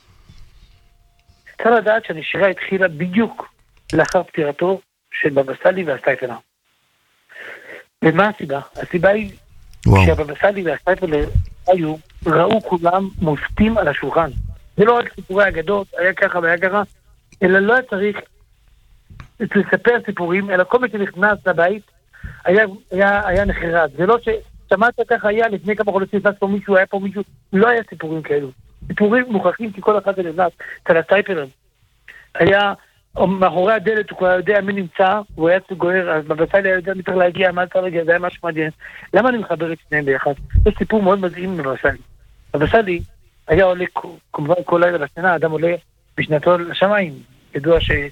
צריך לדעת שהנשירה התחילה בדיוק לאחר פטירתו של בבא סאלי והסטייפלר. ומה הסיבה? הסיבה היא שהבבא סאלי והסטייפלר ראו כולם מופתים על השולחן. זה לא רק סיפורי אגדות, היה ככה והיה ככה, אלא לא צריך לספר סיפורים, אלא כל מי שנכנס לבית היה נחרד. זה לא ששמעת ככה היה לפני כמה חודשים, היה פה מישהו, לא היה סיפורים כאלו. סיפורים מוכחים כי כל אחד זה לבנת, אצל הסטייפלר. היה מאחורי הדלת, הוא כבר יודע מי נמצא, הוא היה גוער, אז בבא סאלי היה יודע מי צריך להגיע, מה צריך להגיע, זה היה משהו מדהים. למה אני מחבר את שניהם ביחד? זה סיפור מאוד מדהים בבא סאלי. בבא סאלי היה עולה, כמובן כל לילה בשינה, האדם עולה בשנתו לשמיים. ידוע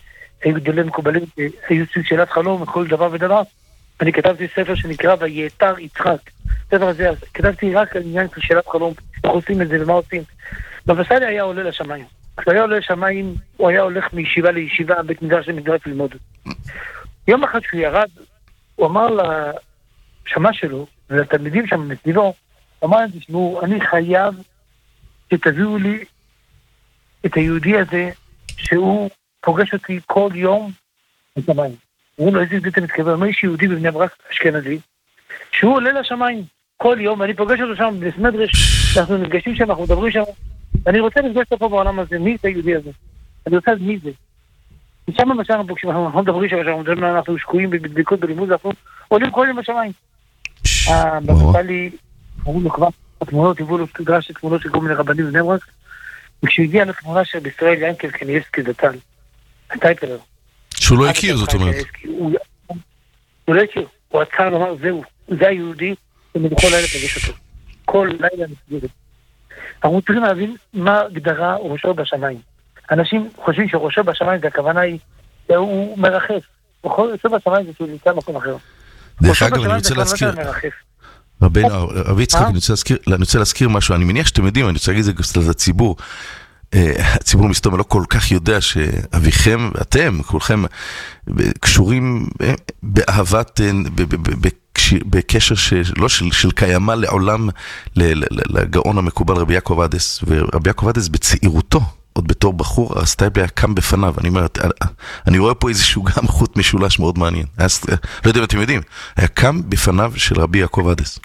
היו גדולי מקובלים, היו סביב שאלת חלום, כל דבר ודבר. אני כתבתי ספר שנקרא ויתר יצחק. ספר הזה, כתבתי רק על עניין של שאלת חלום, איך עושים את זה ומה עושים. בבא סאלי היה עולה לשמיים. כשהוא היה עולה לשמיים, הוא היה הולך מישיבה לישיבה, בית מדרש למדרש ללמוד. יום אחד שהוא ירד, הוא אמר לשמש שלו, ולתלמידים שם מסביבו, הוא אמר, תשמעו, אני חייב שתביאו לי את היהודי הזה, שהוא פוגש אותי כל יום לשמיים. הוא אומר לו, איזה יהודי אתה מתכוון? הוא אומר, יש יהודי בבני ברק אשכנזי, שהוא עולה לשמיים כל יום, ואני פוגש אותו שם בסמדרש, אנחנו נפגשים שם, אנחנו מדברים שם, ואני רוצה לפגוש אותו פה בעולם הזה, מי זה היהודי הזה? אני רוצה מי זה? ושם למשל אנחנו פוגשים, אנחנו מדברים שם, אנחנו שקועים בבדיקות בלימוד, אנחנו עולים כל יום בשמיים. בבא סאלי, אמרו לו כבר, התמונות, הביאו לו סדרה של תמונות של כל מיני רבנים בבני ברק, וכשהוא הגיע לתמונה של בישראל ינקל קניאבסקי דתן, הטייפלר. שהוא לא הכיר, זאת אומרת. הוא לא הכיר, הוא עצר לומר, זהו, זה היהודי, ומדוכל לילה פגש אותו. כל לילה מסגרת. אנחנו צריכים להבין מה הגדרה ראשו בשמיים. אנשים חושבים שראשו בשמיים, זה הכוונה היא, הוא מרחף. ראשו בשמיים זה שהוא נמצא במקום אחר. דרך אגב, אני רוצה להזכיר, רבי יצחק, אני רוצה להזכיר משהו, אני מניח שאתם יודעים, אני רוצה להגיד את זה לציבור, הציבור מסתום לא כל כך יודע שאביכם ואתם, כולכם קשורים באהבת, בקשר של קיימה לעולם, לגאון המקובל רבי יעקב עדס, ורבי יעקב עדס בצעירותו, עוד בתור בחור, הסטייפלר היה קם בפניו, אני רואה פה איזשהו גם חוט משולש מאוד מעניין, לא יודע אם אתם יודעים, היה קם בפניו של רבי יעקב עדס.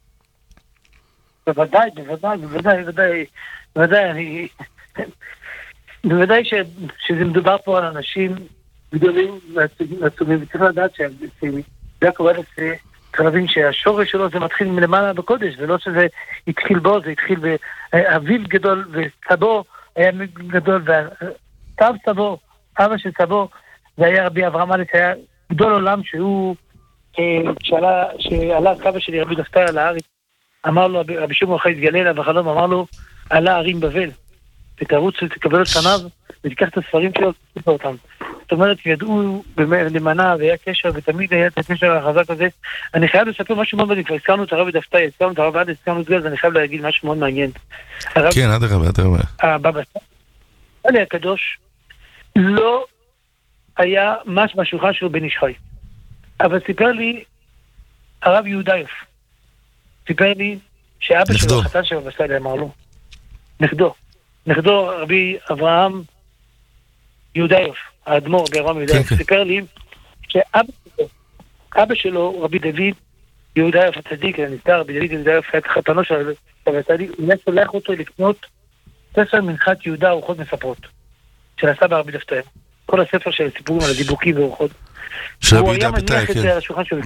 בוודאי, בוודאי שזה מדובר פה על אנשים גדולים ועצומים, וצריך לדעת שיעקב עדס צריך להבין שהשורש שלו זה מתחיל מלמעלה בקודש, ולא שזה התחיל בו, זה התחיל באביו גדול וסבו היה גדול, וסב סבו, אבא של סבו, זה היה רבי אברהם אלס, היה גדול עולם שהוא, שעלה סבא שלי רבי דפתאי על הארץ, אמר לו, רבי שמעון בר חי התגלה אליו בחלום, אמר לו, עלה הרים בבל, ותרוץ ותקבל את פניו, ותיקח את הספרים שלו ותקבל אותם. זאת אומרת, ידעו למנה, והיה קשר, ותמיד היה את הקשר החזק הזה. אני חייב לספר משהו מאוד מעניין, כבר הזכרנו את הרבי דפתאי, הזכרנו את הרב עדס, הזכרנו את זה, אז אני חייב להגיד משהו מאוד מעניין. כן, עד הרבה. בבא סאלי הקדוש לא היה מס בשולחן שלו בן איש חי. אבל סיפר לי הרב יהודאיוף, סיפר לי שאבא שלו, החתן של בבא סאלי, אמר לו, נכדו רבי אברהם יהודאיוף, האדמו"ר באברהם יהודאיוף, סיפר לי שאבא שלו, רבי דוד יהודאיוף הצדיק, הנפטר, רבי דוד יהודאיוף, היה חתנו של בבא סאלי, הוא שולח אותו לקנות ספר מנחת יהודה ארוחות מספרות, של הסבא רבי דפתאי. כל הספר של סיפורים על הדיבוקים וארוחות. הוא היה מניח את זה על השולחן שלו.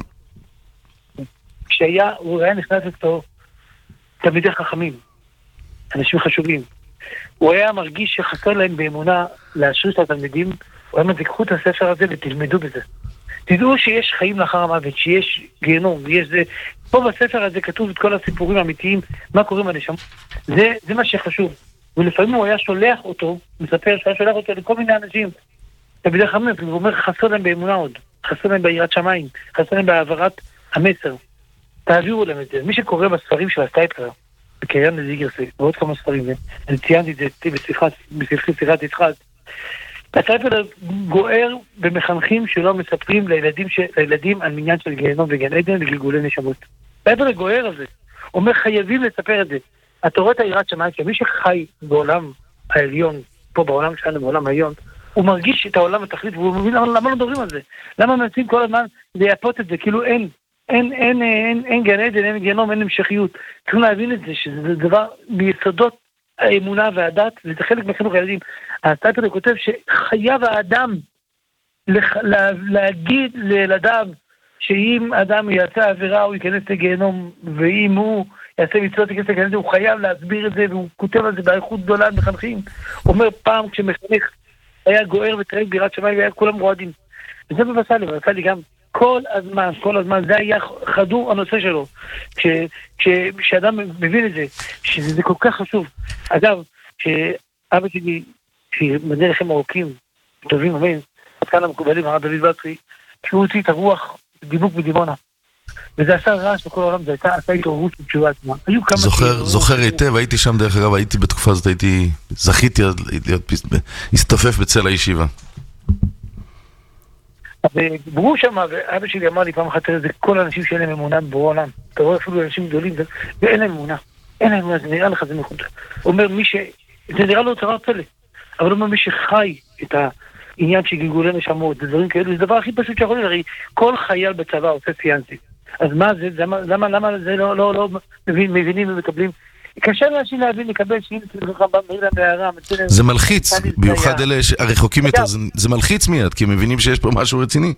הוא היה נכנס איתו תלמידי חכמים, אנשים חשובים. הוא היה מרגיש שחסר להם באמונה להשריש את התלמידים, הוא היה תיקחו את הספר הזה ותלמדו בזה. תדעו שיש חיים לאחר המוות, שיש גיהנום, ויש זה. פה בספר הזה כתוב את כל הסיפורים האמיתיים, מה קורה בנשמה. זה מה שחשוב. ולפעמים הוא היה שולח אותו, מספר שהיה שולח אותו לכל מיני אנשים, תלמידי חכמים, הוא אומר חסר להם באמונה עוד, חסר להם ביראת שמיים, חסר להם בהעברת המסר. תעבירו להם את זה. מי שקורא בספרים של הסטייפלר, בקריין לזיגרסי, ועוד כמה ספרים, אני ציינתי את זה בספרי שיחת יצחק, הסטייפלר גוער במחנכים שלא מספרים לילדים על מניין של גיהנום וגן עדן וגלגולי נשמות. הסטייפלר גוער הזה, אומר חייבים לספר את זה. אתה רואה את היראת שמיים, שמי שחי בעולם העליון, פה בעולם שלנו, בעולם העליון, הוא מרגיש את העולם התכלית, והוא מבין למה לא מדברים על זה. למה מנסים כל הזמן לייפות את זה, כאילו אין גן עדן, אין גיהנום, אין המשכיות. צריכים להבין את זה, שזה דבר ביסודות האמונה והדת, וזה חלק מחינוך הילדים. הסטייפלר כותב שחייב האדם להגיד לילדיו, שאם אדם יעשה עבירה הוא ייכנס לגיהנום, ואם הוא יעשה מצוות ייכנס לגיהנום, הוא חייב להסביר את זה, והוא כותב על זה באריכות גדולה מחנכים. הוא אומר פעם כשמחנך היה גוער וטרק ביראת שמיים והיה כולם רועדים. וזה בבא סאלי, בבא סאלי גם כל הזמן, זה היה חדור הנושא שלו. כשאדם מבין את זה, שזה כל כך חשוב. אגב, שאבא שלי, שמדע לכם ארוכים, טובים, אומר, כאן המקובלים, הרב דוד בצרי, שהוא הוציא את הרוח דיבוק בדימונה. וזה עשה רעש בכל העולם, זה עשה התעוררות בתשובה עצמה. זוכר היטב, הייתי שם דרך אגב, הייתי בתקופה הזאת, זכיתי להסתופף בצל הישיבה. וברור שם, ואבא שלי אמר לי פעם אחת, זה כל האנשים שאין להם אמונה בעולם. אתה רואה אפילו אנשים גדולים, ואין להם אמונה. אין להם אמונה, זה נראה לך, זה מחוץ. הוא אומר, זה נראה לו צרה פלא. אבל הוא אומר, מי שחי את העניין של גלגולי נשמות, זה דברים כאלו, זה דבר הכי פשוט שיכול להיות, הרי כל חייל בצבא עושה סיאנסים. אז מה זה, למה זה לא מבינים ומקבלים? קשה לאנשים להבין, לקבל שאם תלכם במהילה מהערה. זה מלחיץ, ביוחד אלה הרחוקים יותר, זה מלחיץ מיד, כי הם מבינים שיש פה משהו רציני.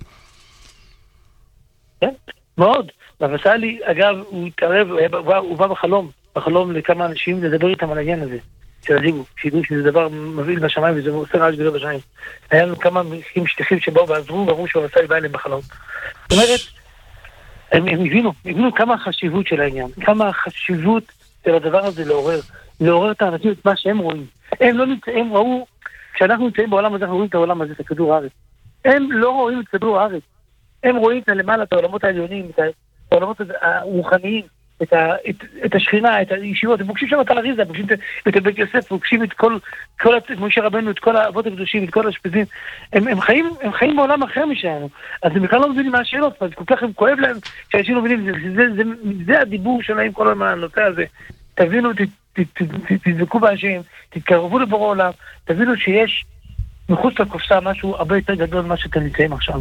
כן, מאוד. והבסלי, אגב, הוא התערב, הוא בא בחלום לכמה אנשים לדבר איתם על העניין הזה. שידעו שזה דבר מביא בשמיים וזה עושה רעש גדול בשמיים. היה לנו כמה מקרים שטיחים שבאו ועזרו ואמרו שהוא עשה בא אליהם בחלום. זאת אומרת, הם הבינו כמה החשיבות של העניין, כמה החשיבות של הדבר הזה לעורר את האנשים את מה שהם רואים. הם ראו, כשאנחנו נמצאים בעולם הזה, אנחנו רואים את העולם הזה, את כדור הארץ. הם לא רואים את כדור הארץ. הם רואים את למעלה, את העולמות העליונים, את העולמות הרוחניים, את השכינה, את הישיבות, הם פוגשים שם את הלריזה, הם פוגשים את בית יוסף, פוגשים את כל משה רבנו, את כל האבות הקדושים, את כל השפזים. הם חיים בעולם אחר משלנו. אז הם בכלל לא מבינים מה השאלות, אז כל כך הם כואב להם, שאנשים לא מבינים, זה הדיבור שלהם כל הזמן, הנושא הזה. תבינו, תדבקו באנשים, תתקרבו לבורא עולם, תבינו שיש מחוץ לקופסה משהו הרבה יותר גדול ממה שאתם נמצאים עכשיו.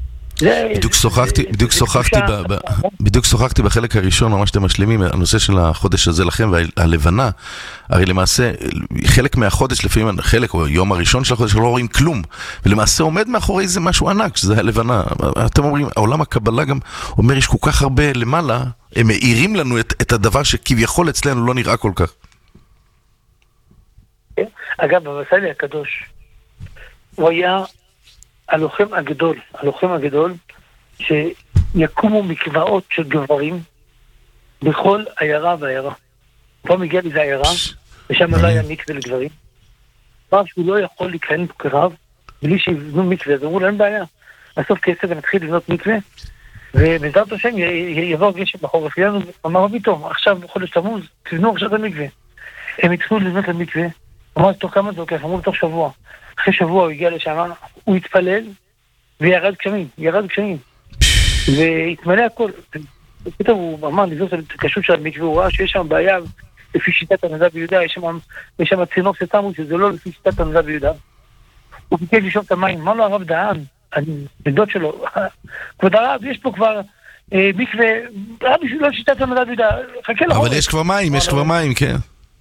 בדיוק שוחחתי בחלק הראשון, ממש אתם משלימים, הנושא של החודש הזה לכם והלבנה, הרי למעשה חלק מהחודש, לפעמים חלק או יום הראשון של החודש לא רואים כלום, ולמעשה עומד מאחורי זה משהו ענק, שזה הלבנה. אתם אומרים, העולם הקבלה גם אומר, יש כל כך הרבה למעלה, הם מאירים לנו את הדבר שכביכול אצלנו לא נראה כל כך. אגב, בבסלי הקדוש הוא היה הלוחם הגדול שיקומו מקוואות של גברים בכל עיירה ועיירה. פעם הגיע לזה עיירה ושם לא היה מקווה לגברים. פעם שהוא לא יכול להיכנס כרב בלי שיבנו מקווה, אז אמרו להם בעיה. בסוף כסף ונתחיל לבנות מקווה ובעזרת השם יבוא גשם בחורף. אמר רבי טוב, עכשיו בחודש תמוז תבנו עכשיו את המקווה. הם התחילו לבנות למקווה, אמרו תוך כמה זה לוקח, אמרו תוך שבוע. אחרי שבוע הוא הגיע לשם, הוא התפלל וירד גשמים והתמלא הכל. פתאום הוא אמר לזאת את הקשות של המקווה, הוא ראה שיש שם בעיה לפי שיטת הנדב ביהודה, יש שם צינור שתמו שזה לא לפי שיטת הנדב ביהודה. הוא ביקש לשאוב את המים, אמר לו הרב דהן, הדוד שלו, כבוד הרב, יש פה כבר מקווה, רב בשביל לא שיטת הנדב ביהודה, חכה לחורף. אבל יש כבר מים, כן.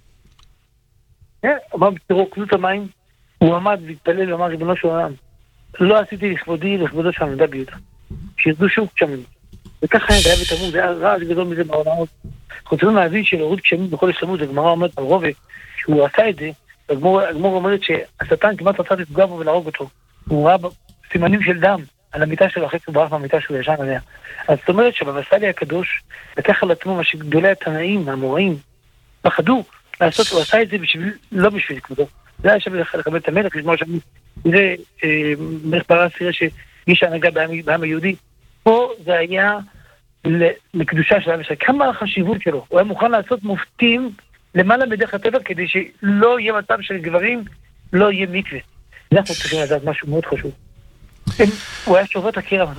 אמר, תראו, קנו את המים, הוא עמד והתפלל ואמר, ריבונו של עולם, לא עשיתי לכבודו של הנדב ביהודה, שירדו שוב גשמים. וככה היה דייב ותמוז, זה היה רעש גדול מזה בעולמות. אנחנו צריכים להבין שלהוריד גשמים בחודש תמוז, הגמרא אומרת על רובה, שהוא עשה את זה, הגמרא אומרת שהשטן כמעט רצה לפגוע בו ולהרוג אותו. הוא ראה סימנים של דם על המיטה שלו, אחרי שהוא ברח מהמיטה שלו ישן עליה. אז זאת אומרת שבבסלי הקדוש, לקח על עצמו מה שגדולי התנאים, המוראים, פחדו לעשות, הוא עשה את זה לא בשביל כבודו. זה היה שם לקבל את המלך, לשמור שם, זה מלך פרס סירה שיש הנהגה בעם היהודי. פה זה היה לקדושה של העם ישראל. כמה החשיבות שלו. הוא היה מוכן לעשות מופתים למעלה בדרך הטבע, כדי שלא יהיה מצב של גברים, לא יהיה מקווה. אנחנו צריכים לדעת משהו מאוד חשוב. הוא היה שובר את הקרע,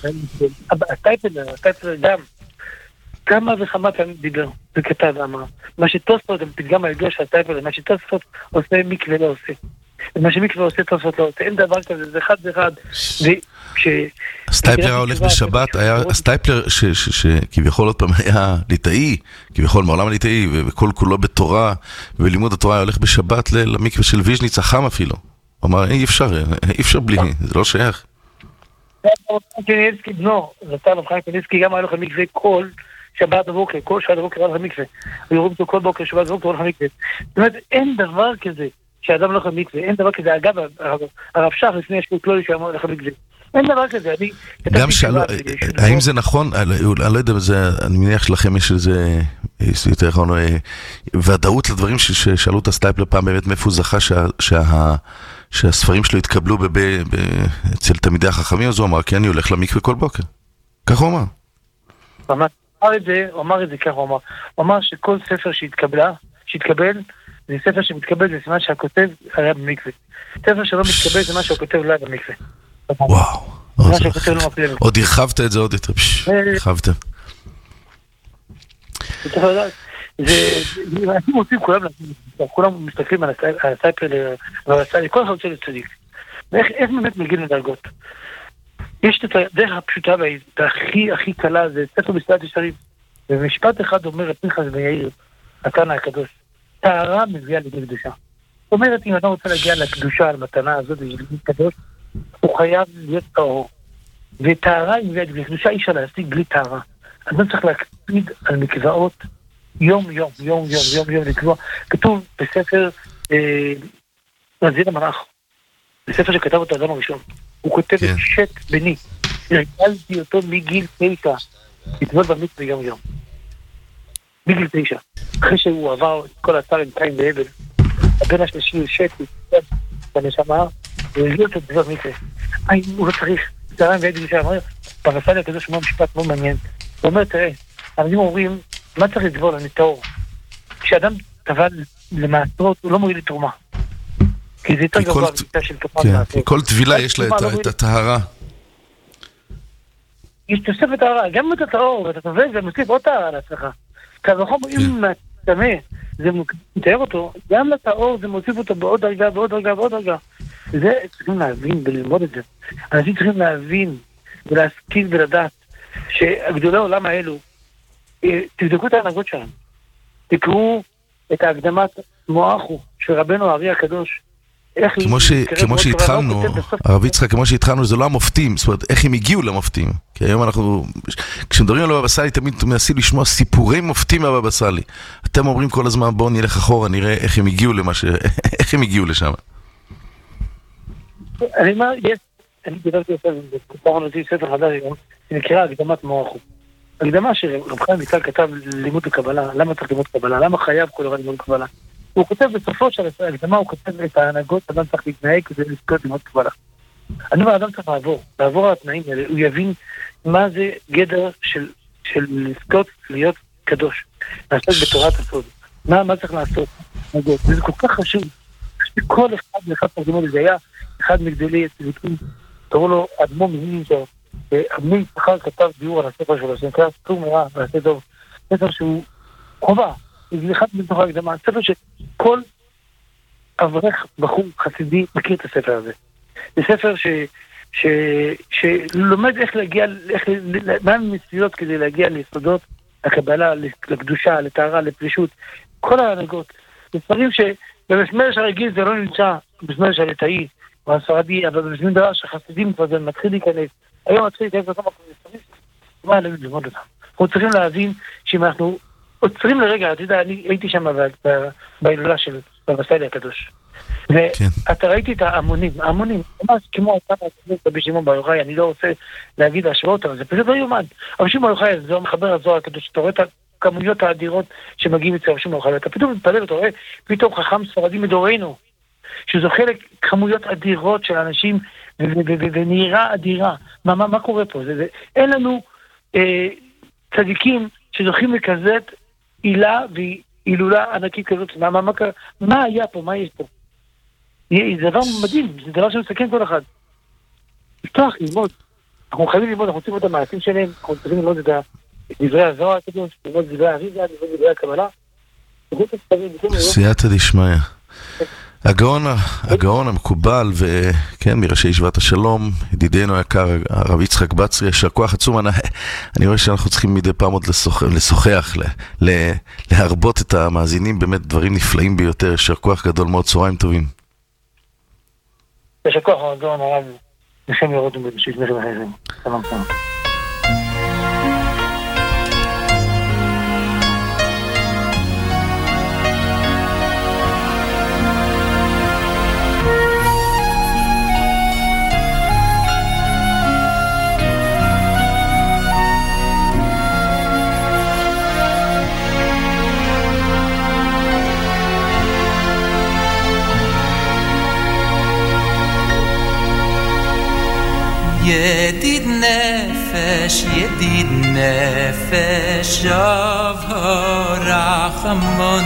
הטייפלר גם, כמה וכמה פעמים דיבר, וכתב ואמר. מה שתוספות, הפתגם הידוע של הטייפלר, מה שתוספות עושה מקווה לא עושה. ומה שמקווה עושה תוספות לא עושה. אין דבר כזה, זה אחד ואחד. הסטייפלר הולך בשבת, היה הסטייפלר שכביכול עוד פעם היה ליטאי, כביכול מעולם הליטאי, וכל כולו בתורה, ולימוד התורה היה הולך בשבת למקווה של ויז'ניץ החם אפילו. הוא אמר, אי אפשר בלי, זה לא שייך. קניאלסקי בנו, נתן לו חיים קניאלסקי, גם היה לו מקווה כל שבת בבוקר, כל שבת בבוקר היה לו מקווה. ויורים אותו כל בוקר, שבת בבוקר היה לו מקווה. זאת אומרת, אין דבר כזה שאדם לא הולך למקווה, אין דבר כזה. אגב, הרב שח לפני השקול כלולי שהיה הולך למקווה. אין דבר כזה, גם שאלו, האם זה נכון, אני לא יודע, אני מניח שלכם יש איזה, יותר נכון, ודאות לדברים ששאלו את הסטייפלר פעם באמת מאיפה הוא זכה שהספרים שלו התקבלו אצל תלמידי החכמים, אז הוא אמר, כי אני הולך למקווה כל בוקר. כך הוא אמר. הוא אמר את זה ככה, הוא אמר שכל ספר שהתקבל, זה ספר שמתקבל, זה סימן שהכותב היה במקווה. ספר שלא מתקבל זה מה שהכותב לא היה במקווה. וואו. עוד הרחבת את זה עוד יותר, הרחבת. צריך לדעת, אנשים רוצים כולם מסתכלים על הסייפר, כל אחד רוצה לצדיק. ואיך באמת מגיעים לדרגות? יש את הדרך הפשוטה והכי קלה, זה ספר מסילת ישרים. ומשפט אחד אומר את פנחס בן יאיר, התנא הקדוש, טהרה מביאה לידי קדושה. זאת אומרת, אם אתה רוצה להגיע לקדושה, על מתנה הזאת, לידי קדוש, הוא חייב להיות טהור. וטהרה היא מביאה לידי קדושה, אי אפשר להשיג בלי טהרה. אדם צריך להקפיד על מקוואות יום לקבוע. כתוב בספר נזיר המלאך, בספר שכתב אותו האדם הראשון. הוא כותב את שט בני, הרגלתי אותו מגיל 9, לטבול במקווה יום. מגיל 9. אחרי שהוא עבר את כל הצער עם קין והבל, הבן השלישי הוא שט, בנשמה, הוא הרגיל אותו לטבול במקווה. הוא לא צריך. צהריים ועד גלישה, אמר, פרסליה כזו שמוע משפט מאוד מעניין. הוא אומר, תראה, אנשים אומרים, מה צריך לטבול? אני טהור. כשאדם טבל למעשרות, הוא לא מוריד לתרומה. כי זה יותר גבוה בגיטה של תרומה. כי כל טבילה יש לה את הטהרה. יש תוספת טהרה, גם אם אתה טהור, ואתה טובל, זה מוסיף עוד טהרה לעצמך. כזכור, אם תמה, זה מתאר אותו, גם לטהור זה מוסיף אותו בעוד דרגה. זה צריכים להבין וללמוד את זה. אנשים צריכים להבין ולהשכיל ולדעת שהגדולי העולם האלו, תבדקו את ההנהגות שלהם. תקראו את ההקדמת מואחו של רבנו הארי הקדוש. כמו שהתחלנו, הרב יצחק, כמו שהתחלנו, זה לא המופתים, זאת אומרת, איך הם הגיעו למופתים. כי היום אנחנו, כשמדברים על הבבא סאלי, תמיד מנסים לשמוע סיפורי מופתים מהבבא סאלי. אתם אומרים כל הזמן, בואו נלך אחורה, נראה איך הם הגיעו לשם. אני אומר, אני דיברתי יותר, בתקופה נוציא ספר חדש, זה נקרא הקדמת מואחו. הקדמה שרב חיים ויטל כתב לימוד וקבלה, למה צריך לימוד קבלה? למה חייב כל דבר לימוד קבלה? הוא כותב בסופו של הקדמה, הוא כותב את ההנהגות, אדם צריך להתנהג כדי לזכות לימוד קבלה. אני אומר, אדם צריך לעבור על התנאים האלה, הוא יבין מה זה גדר של לזכות להיות קדוש, לעשות בתורת הסוד. מה צריך לעשות? וזה כל כך חשוב, שכל אחד צריך ללמוד, זה היה אחד מגדולי הצדיקים, קראו לו אדמו מזינג'ר, אדמי שכר כתב דיור על הספר שלו, שנקרא ספור מרע ועשה טוב, ספר שהוא חובה, זה אחד מתוך ההקדמה, ספר שכל אברך בחור חסידי מכיר את הספר הזה. זה ספר שלומד איך להגיע, מה המציאות כדי להגיע ליסודות הקבלה, לקדושה, לטהרה, לפרישות, כל ההנהגות. זה ספרים שבמשמר הרגיל זה לא נמצא, במשמר הליטאי או הספרדי, אבל במשמר דבר שחסידים כבר זה מתחיל להיכנס. היום מתחיל להיכנס אותם ספרים, מה עלינו ללמוד אותם? אנחנו צריכים להבין שאם אנחנו עוצרים לרגע, אתה יודע, אני הייתי שם בהילולה של בבא סאלי הקדוש. ואתה ראיתי את ההמונים, ממש כמו אתה רבי שמעון בר יוחאי, אני לא רוצה להגיד השוואות, אבל זה פשוט לא יאומן. רבי שמעון בר יוחאי, זה מחבר הזוהר הקדוש, אתה רואה את הכמויות האדירות שמגיעים אצל רבי שמעון בר יוחאי, אתה פתאום מתפלל ואתה רואה פתאום חכם ספרדי מדורנו, שזוכה לכמויות אדירות של אנשים ונהירה אדירה. מה קורה פה? אין לנו צדיקים שזוכים לכזאת עילה והילולה ענקית כזאת. מה היה פה? מה יש פה? זה דבר מדהים, זה דבר שמסכן כל אחד. לפתוח, ללמוד. אנחנו חייבים ללמוד, אנחנו רוצים את המעשים שלהם, אנחנו צריכים ללמוד את דברי הזוהר הקדוש, ללמוד את דברי האריזה, ללמוד את דברי הקבלה. סייעתא דשמיא. הגאון המקובל, וכן, מראשי ישיבת השלום, ידידנו היקר, הרב יצחק בצרי, יישר כוח עצום. אני רואה שאנחנו צריכים מדי פעם עוד לשוחח, להרבות את המאזינים, באמת דברים נפלאים ביותר, יישר כוח גדול מאוד, צהריים טובים. יישר כוח הגאון הרב, נשם ירוד ובנשית מרם החזרים. שלום שלום. ידיד נפש, ידיד נפש, שוב הרחמון,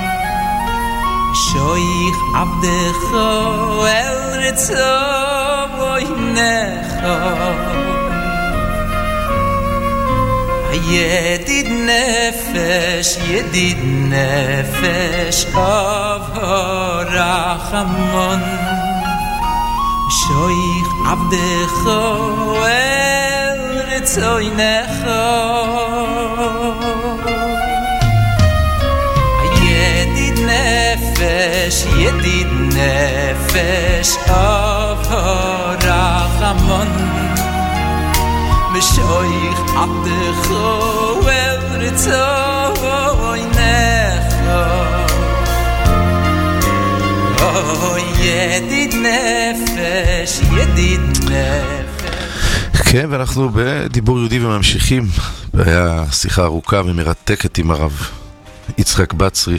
שויך עבדך אל רצו עינך. ידיד נפש, ידיד נפש, שוב הרחמון, שויך עבדך אל רצוינך. ידיד נפש, ידיד נפש, אב הרחמון, שויך עבדך אל רצוינך. ידיד נפש, ידיד נפש. כן, ואנחנו בדיבור יהודי וממשיכים. היה שיחה ארוכה ומרתקת עם הרב יצחק בצרי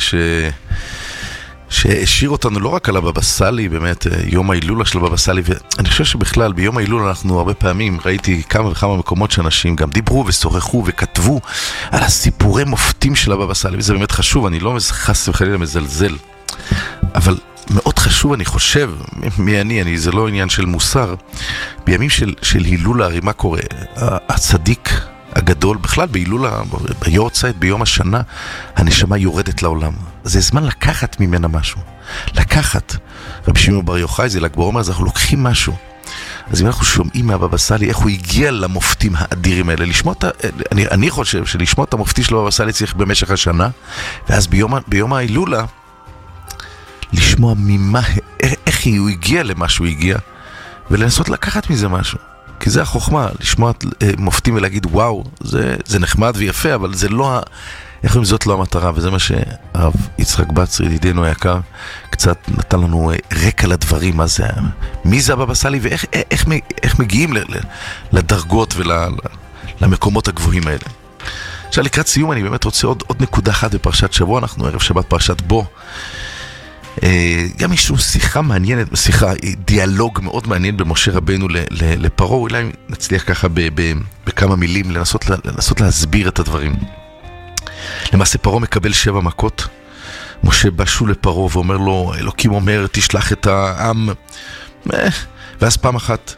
שהשאיר אותנו לא רק על הבבא סאלי, באמת יום ההילולה של הבבא סאלי, ואני חושב שבכלל ביום ההילולה אנחנו הרבה פעמים ראיתי כמה וכמה מקומות שאנשים גם דיברו ושוחחו וכתבו על הסיפורי מופתים של הבבא סאלי, וזה באמת חשוב, אני לא חס וחלילה מזלזל, אבל מאוד חשוב, אני חושב, זה לא עניין של מוסר, בימים של הילולה, הרי מה קורה? הצדיק הגדול, בכלל בהילולה, ביורצייט, ביום השנה, הנשמה יורדת לעולם. זה זמן לקחת ממנה משהו. לקחת. רבי שמעון בר יוחאי, זה ל"ג בעומר, אז אנחנו לוקחים משהו. אז אם אנחנו שומעים מהבבא סאלי, איך הוא הגיע למופתים האדירים האלה, אני חושב שלשמוע את המופתי של הבבא סאלי צריך במשך השנה, ואז ביום ההילולה, לשמוע איך הוא הגיע למה שהוא הגיע, ולנסות לקחת מזה משהו. כי זה החוכמה, לשמוע מופתים ולהגיד וואו, זה נחמד ויפה, אבל זה לא, איך אומרים, זאת לא המטרה, וזה מה שהרב יצחק בצרי, ידידנו היקר, קצת נתן לנו רקע לדברים, מי זה הבבא סאלי ואיך מגיעים לדרגות ולמקומות הגבוהים האלה. עכשיו לקראת סיום אני באמת רוצה עוד נקודה אחת בפרשת שבוע, אנחנו ערב שבת פרשת בו, גם יש שיחה מעניינת, דיאלוג מאוד מעניין במשה רבנו לפרעה, אולי נצליח ככה בכמה מילים לנסות להסביר את הדברים. למעשה פרעה מקבל 7 מכות, משה בא שוב לפרעה ואומר לו, אלוקים אומר תשלח את העם, ואז פעם אחת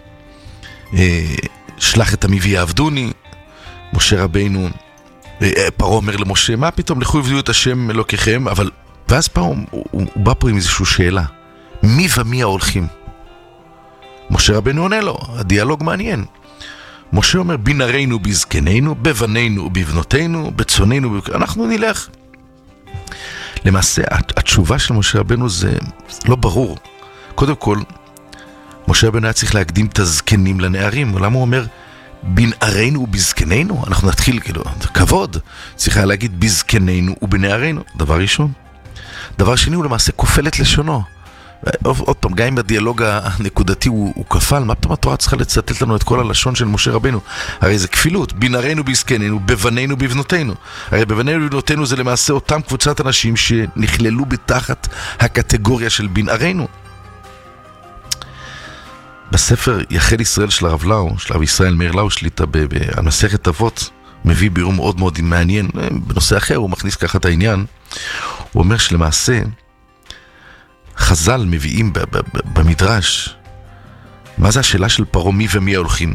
שלח את עמי ויעבדוני. משה רבנו, פרעה אומר למשה, מה פתאום, לכו עבדו את השם אלוקיכם, אבל ואז פעם הוא בא פה עם איזושהי שאלה, מי ומי ההולכים? משה רבנו עונה לו, הדיאלוג מעניין. משה אומר, בנערינו בזקנינו, בבנינו ובבנותינו, בצוננו, אנחנו נלך. למעשה, התשובה של משה רבנו זה לא ברור. קודם כל, משה רבנו היה צריך להקדים את הזקנים לנערים, למה הוא אומר, בנערינו ובזקנינו? אנחנו נתחיל כאילו, כבוד, צריך להגיד בזקנינו ובנערינו, דבר ראשון. דבר שני, הוא למעשה כופל את לשונו. עוד פעם, גם אם בדיאלוג הנקודתי הוא כפל, מה פתאום התורה צריכה לצטט לנו את כל הלשון של משה רבנו? הרי זה כפילות, בנערינו בזקנינו, בבנינו בבנותינו. הרי בבנינו ובבנותינו זה למעשה אותם קבוצת אנשים שנכללו בתחת הקטגוריה של בנערינו. בספר יחל ישראל של הרב לאו, של הרב ישראל מאיר לאו שליטה במסכת אבות, מביא ביאור מאוד מאוד מעניין, בנושא אחר הוא מכניס ככה את העניין, הוא אומר שלמעשה חז"ל מביאים במדרש, מה זה השאלה של פרעה מי ומי ההולכים?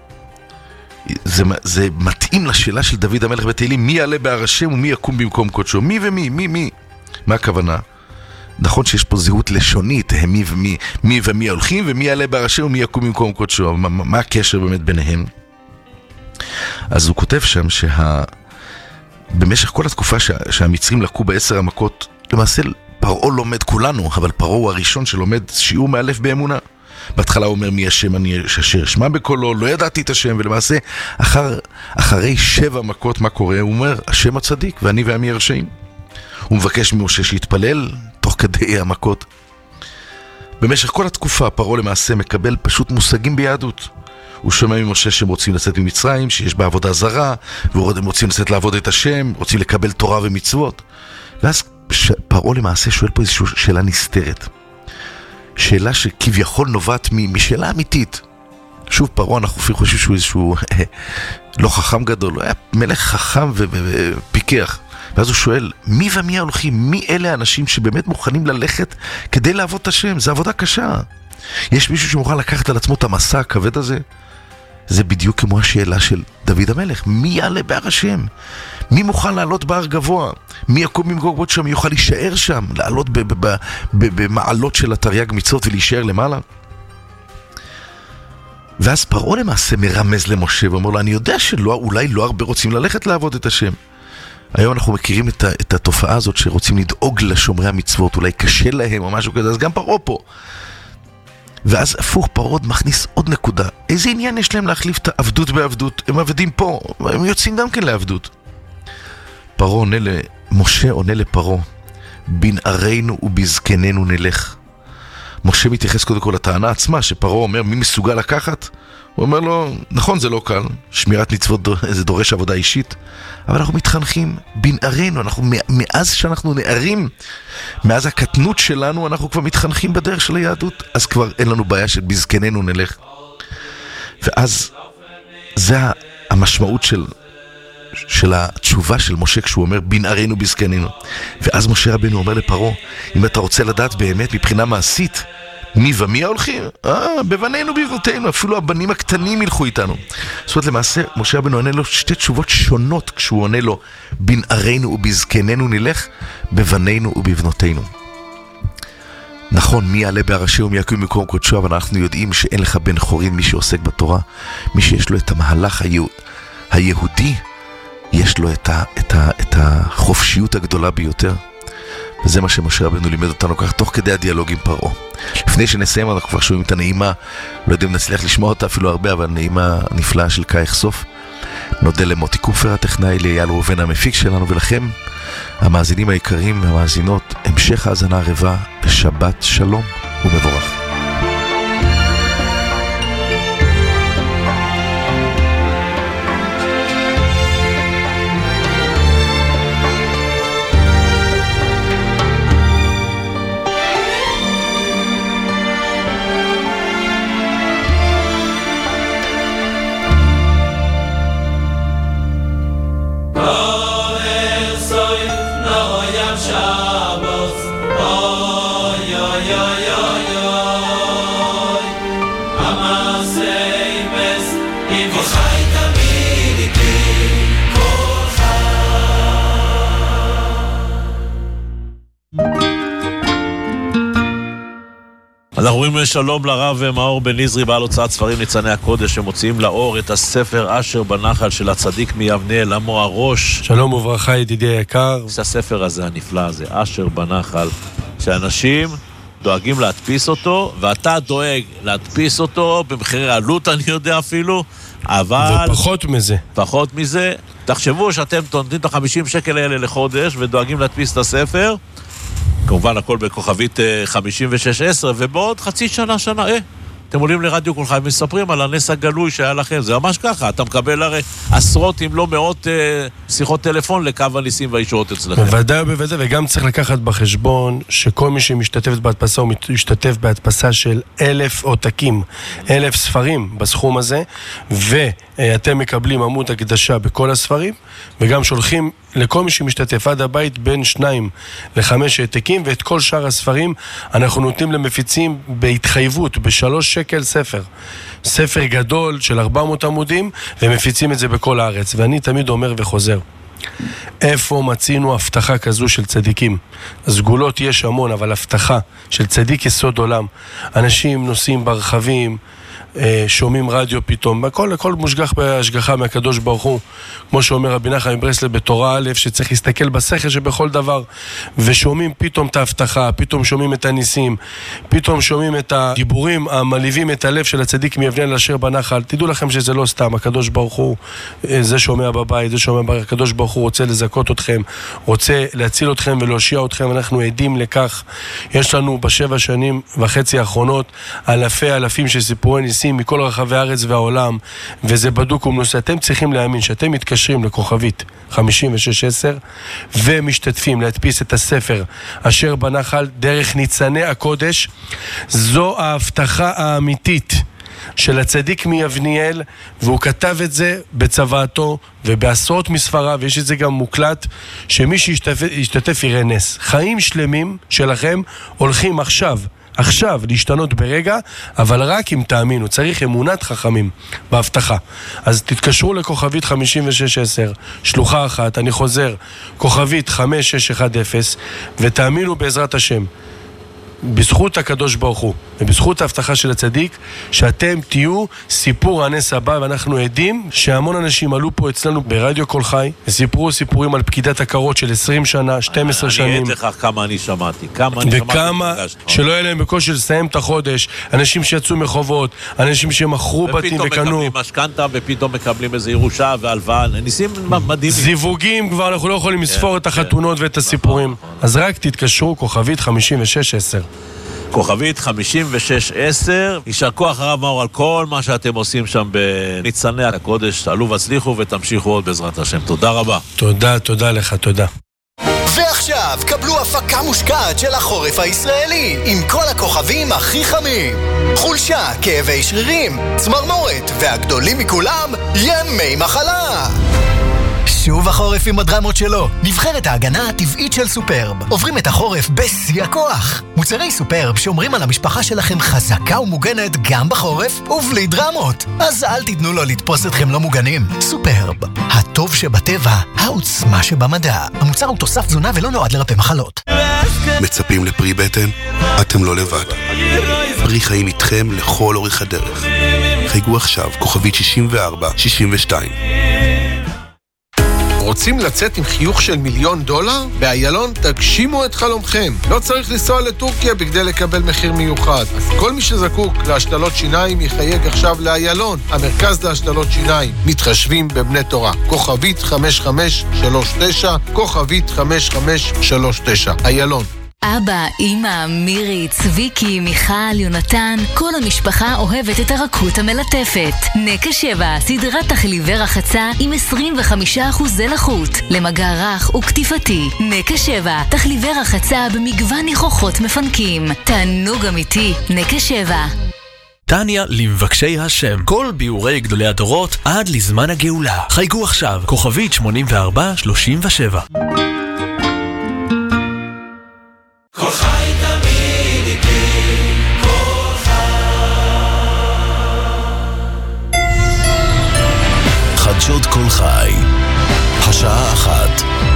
זה מתאים לשאלה של דוד המלך בתהילים, מי יעלה בהר השם ומי יקום במקום קודשו? מי ומי? מי? מה הכוונה? נכון שיש פה זהות לשונית, מי ומי ההולכים ומי יעלה בהר השם ומי יקום במקום קודשו? מה הקשר באמת ביניהם? אז הוא כותב שם במשך כל התקופה שהמצרים לקו ב10 המכות, למעשה פרעה לומד כולנו, אבל פרעה הוא הראשון שלומד שיעור מאלף באמונה. בהתחלה הוא אומר מי השם אני אשר אשמע בקולו, לא ידעתי את השם, ולמעשה אחרי 7 מכות מה קורה? הוא אומר השם הצדיק ואני ועמי הרשעים. הוא מבקש ממשה שיתפלל תוך כדי המכות. במשך כל התקופה פרעה למעשה מקבל פשוט מושגים ביהדות. הוא שומע ממשה שהם רוצים לצאת ממצרים, שיש בה עבודה זרה, והם רוצים לצאת לעבוד את השם, רוצים לקבל תורה ומצוות. ואז פרעה למעשה שואל פה איזושהי שאלה נסתרת. שאלה שכביכול נובעת משאלה אמיתית. שוב, פרעה, אנחנו אפילו חושבים שהוא איזשהו לא חכם גדול, הוא היה מלך חכם ופיקח. ואז הוא שואל, מי ומי ההולכים? מי אלה האנשים שבאמת מוכנים ללכת כדי לעבוד את השם? זו עבודה קשה. יש מישהו שמוכן לקחת על עצמו את המסע הכבד הזה? זה בדיוק כמו השאלה של דוד המלך. מי יעלה בהר השם? מי מוכן לעלות בהר גבוה? מי יקום ממגובות שם? מי יוכל להישאר שם? לעלות במעלות של התרי"ג מצוות ולהישאר למעלה? ואז פרעה למעשה מרמז למשה ואומר לו, אני יודע שאולי לא הרבה רוצים ללכת לעבוד את השם. היום אנחנו מכירים את התופעה הזאת שרוצים לדאוג לשומרי המצוות, אולי קשה להם או משהו כזה, אז גם פרעה פה. ואז הפוך, פרעה מכניס עוד נקודה. איזה עניין יש להם להחליף את העבדות בעבדות? הם עבדים פה, הם יוצאים גם כן לעבדות. משה עונה לפרעה, בנערינו ובזקנינו נלך. משה מתייחס קודם כל לטענה עצמה, שפרעה אומר, מי מסוגל לקחת? הוא אומר לו, נכון, זה לא קל, שמירת מצוות זה דורש עבודה אישית, אבל אנחנו מתחנכים בנערינו, מאז שאנחנו נערים, מאז הקטנות שלנו, אנחנו כבר מתחנכים בדרך של היהדות, אז כבר אין לנו בעיה של בזקנינו נלך. ואז זה המשמעות של התשובה של משה כשהוא אומר בנערינו בזקנינו. ואז משה רבנו אומר לפרעה, אם אתה רוצה לדעת באמת מבחינה מעשית מי ומי ההולכים, בבנינו ובבנותינו, אפילו הבנים הקטנים ילכו איתנו. זאת אומרת, למעשה משה רבנו עונה לו שתי תשובות שונות כשהוא עונה לו בנערינו ובזקנינו נלך, בבנינו ובבנותינו. נכון, מי יעלה בהר השם ומי יקום במקום קודשו, אבל אנחנו יודעים שאין לך בן חורין, מי שעוסק בתורה, מי שיש לו את המהלך היהודי, יש לו את החופשיות הגדולה ביותר. וזה מה שמשה רבנו לימד אותנו כך תוך כדי הדיאלוג עם פרעה. לפני שנסיים אנחנו כבר שומעים את הנעימה, לא יודע אם נצליח לשמוע אותה אפילו הרבה, אבל הנעימה הנפלאה של קאי חשוף. נודה למוטי קופר הטכנאי, לאייל ראובן המפיק שלנו, ולכם המאזינים היקרים והמאזינות, המשך האזנה ערבה ושבת שלום ומבורך. אנחנו רואים שלום לרב מאור בן נזרי, בעל הוצאת ספרים ניצני הקודש, שמוציאים לאור את הספר אשר בנחל של הצדיק מיבנאל, עמו הראש. שלום וברכה ידידי היקר. זה הספר הזה הנפלא הזה, אשר בנחל, שאנשים דואגים להדפיס אותו, ואתה דואג להדפיס אותו במחירי עלות, אני יודע אפילו, אבל... ופחות מזה. פחות מזה. תחשבו שאתם נותנים את ה-50 האלה לחודש ודואגים להדפיס את הספר, כמובן הכל בכוכבית 5610, ובעוד חצי שנה, אתם עולים לרדיו כל חיים ומספרים על הנס הגלוי שהיה לכם. זה ממש ככה, אתה מקבל הרי עשרות אם לא מאות שיחות טלפון לקו הניסים והישועות אצלכם. בוודאי, וגם צריך לקחת בחשבון שכל מי שמשתתף בהדפסה הוא משתתף בהדפסה של 1,000 עותקים, 1,000 ספרים בסכום הזה, ואתם מקבלים עמוד הקדשה בכל הספרים, וגם שולחים לכל מי שמשתתף עד הבית בין 2 ל-5 העתקים, ואת כל שאר הספרים אנחנו נותנים למפיצים בהתחייבות, ב3 שקל ספר. ספר גדול של 400 עמודים, ומפיצים את זה בכל הארץ. ואני תמיד אומר וחוזר, איפה מצינו הבטחה כזו של צדיקים? סגולות יש המון, אבל הבטחה של צדיק יסוד עולם. אנשים נוסעים ברכבים, שומעים רדיו פתאום, הכל מושגח בהשגחה מהקדוש ברוך הוא, כמו שאומר רבי נחמן מברסלב בתורה א', שצריך להסתכל בשכל שבכל דבר, ושומעים פתאום את ההבטחה, פתאום שומעים את הניסים, פתאום שומעים את הדיבורים המלהיבים את הלב של הצדיק מיבנאל אשר בנחל. תדעו לכם שזה לא סתם, הקדוש ברוך הוא זה שומע בבית, זה שומע בבית, הקדוש ברוך הוא רוצה לזכות אתכם, רוצה להציל אתכם ולהושיע אתכם. אנחנו עדים לכך. יש לנו ב7.5 שנים האחרונות אלפים של סיפורי ניסים מכל רחבי הארץ והעולם, וזה בדוק ומנוסה. אתם צריכים להאמין שאתם מתקשרים לכוכבית 5610 ומשתתפים להדפיס את הספר אשר בנחל דרך ניצני הקודש. זו ההבטחה האמיתית. של הצדיק מיבניאל, והוא כתב את זה בצוואתו ובעשרות מספריו, ויש את זה גם מוקלט, שמי שישתתף יראה נס. חיים שלמים שלכם הולכים עכשיו להשתנות ברגע, אבל רק אם תאמינו, צריך אמונת חכמים בהבטחה. אז תתקשרו לכוכבית 5610, שלוחה אחת, אני חוזר, כוכבית 5610, ותאמינו בעזרת השם, בזכות הקדוש ברוך הוא ובזכות ההבטחה של הצדיק, שאתם תהיו סיפור הנס הבא. ואנחנו עדים שהמון אנשים עלו פה אצלנו ברדיו כל חי וסיפרו סיפורים על פקידת הקרות של 20 שנה, 12 שנים. אני עד לך כמה אני שמעתי, וכמה שלא היה להם בקושי לסיים את החודש, אנשים שיצאו מחובות, אנשים שמכרו בתים וקנו, ופתאום מקבלים משכנתה ופתאום מקבלים איזה ירושה והלוואה, ניסים מדהימים, זיווגים, כבר אנחנו לא יכולים לספור את החתונות ואת הסיפורים. אז רק תתקשרו, כוכבית 5610. כוכבית 5610. יישר כוח הרב מאור על כל מה שאתם עושים שם בניצני הקודש. עלו והצליחו ותמשיכו עוד בעזרת השם. תודה רבה. תודה לך, תודה. ועכשיו קבלו הפקה מושקעת של החורף הישראלי עם כל הכוכבים הכי חמים. חולשה, כאבי שרירים, צמרמורת, והגדולים מכולם, ימי מחלה. שוב החורף עם הדרמות שלו. נבחרת ההגנה הטבעית של סופרב. עוברים את החורף בשיא הכוח. מוצרי סופרב שומרים על המשפחה שלכם חזקה ומוגנת גם בחורף ובלי דרמות. אז אל תיתנו לו לתפוס אתכם לא מוגנים. סופרב, הטוב שבטבע, העוצמה שבמדע. המוצר הוא תוסף תזונה ולא נועד לרפא מחלות. מצפים לפרי בטן? אתם לא לבד. פרי חיים איתכם לכל אורך הדרך. חייגו עכשיו, כוכבית 6462. רוצים לצאת עם חיוך של $1,000,000? באיילון תגשימו את חלומכם. לא צריך לנסוע לטורקיה בכדי לקבל מחיר מיוחד. אז כל מי שזקוק להשתלות שיניים יחייג עכשיו לאיילון, המרכז להשתלות שיניים. מתחשבים בבני תורה. כוכבית 5539, כוכבית 5539. איילון. אבא, אמא, מירי, צביקי, מיכל, יונתן, כל המשפחה אוהבת את הרכות המלטפת. נקה 7, סדרת תחליבי רחצה עם 25% לחות, למגע רך וכתיפתי. נקה 7, תחליבי רחצה במגוון ניחוחות מפנקים. תענוג אמיתי, נקה 7. טניה למבקשי השם, כל ביאורי גדולי הדורות עד לזמן הגאולה. חייגו עכשיו, כוכבית 8437. כל חי תמיד איתי, כל חדשות כל חי, השעה 1.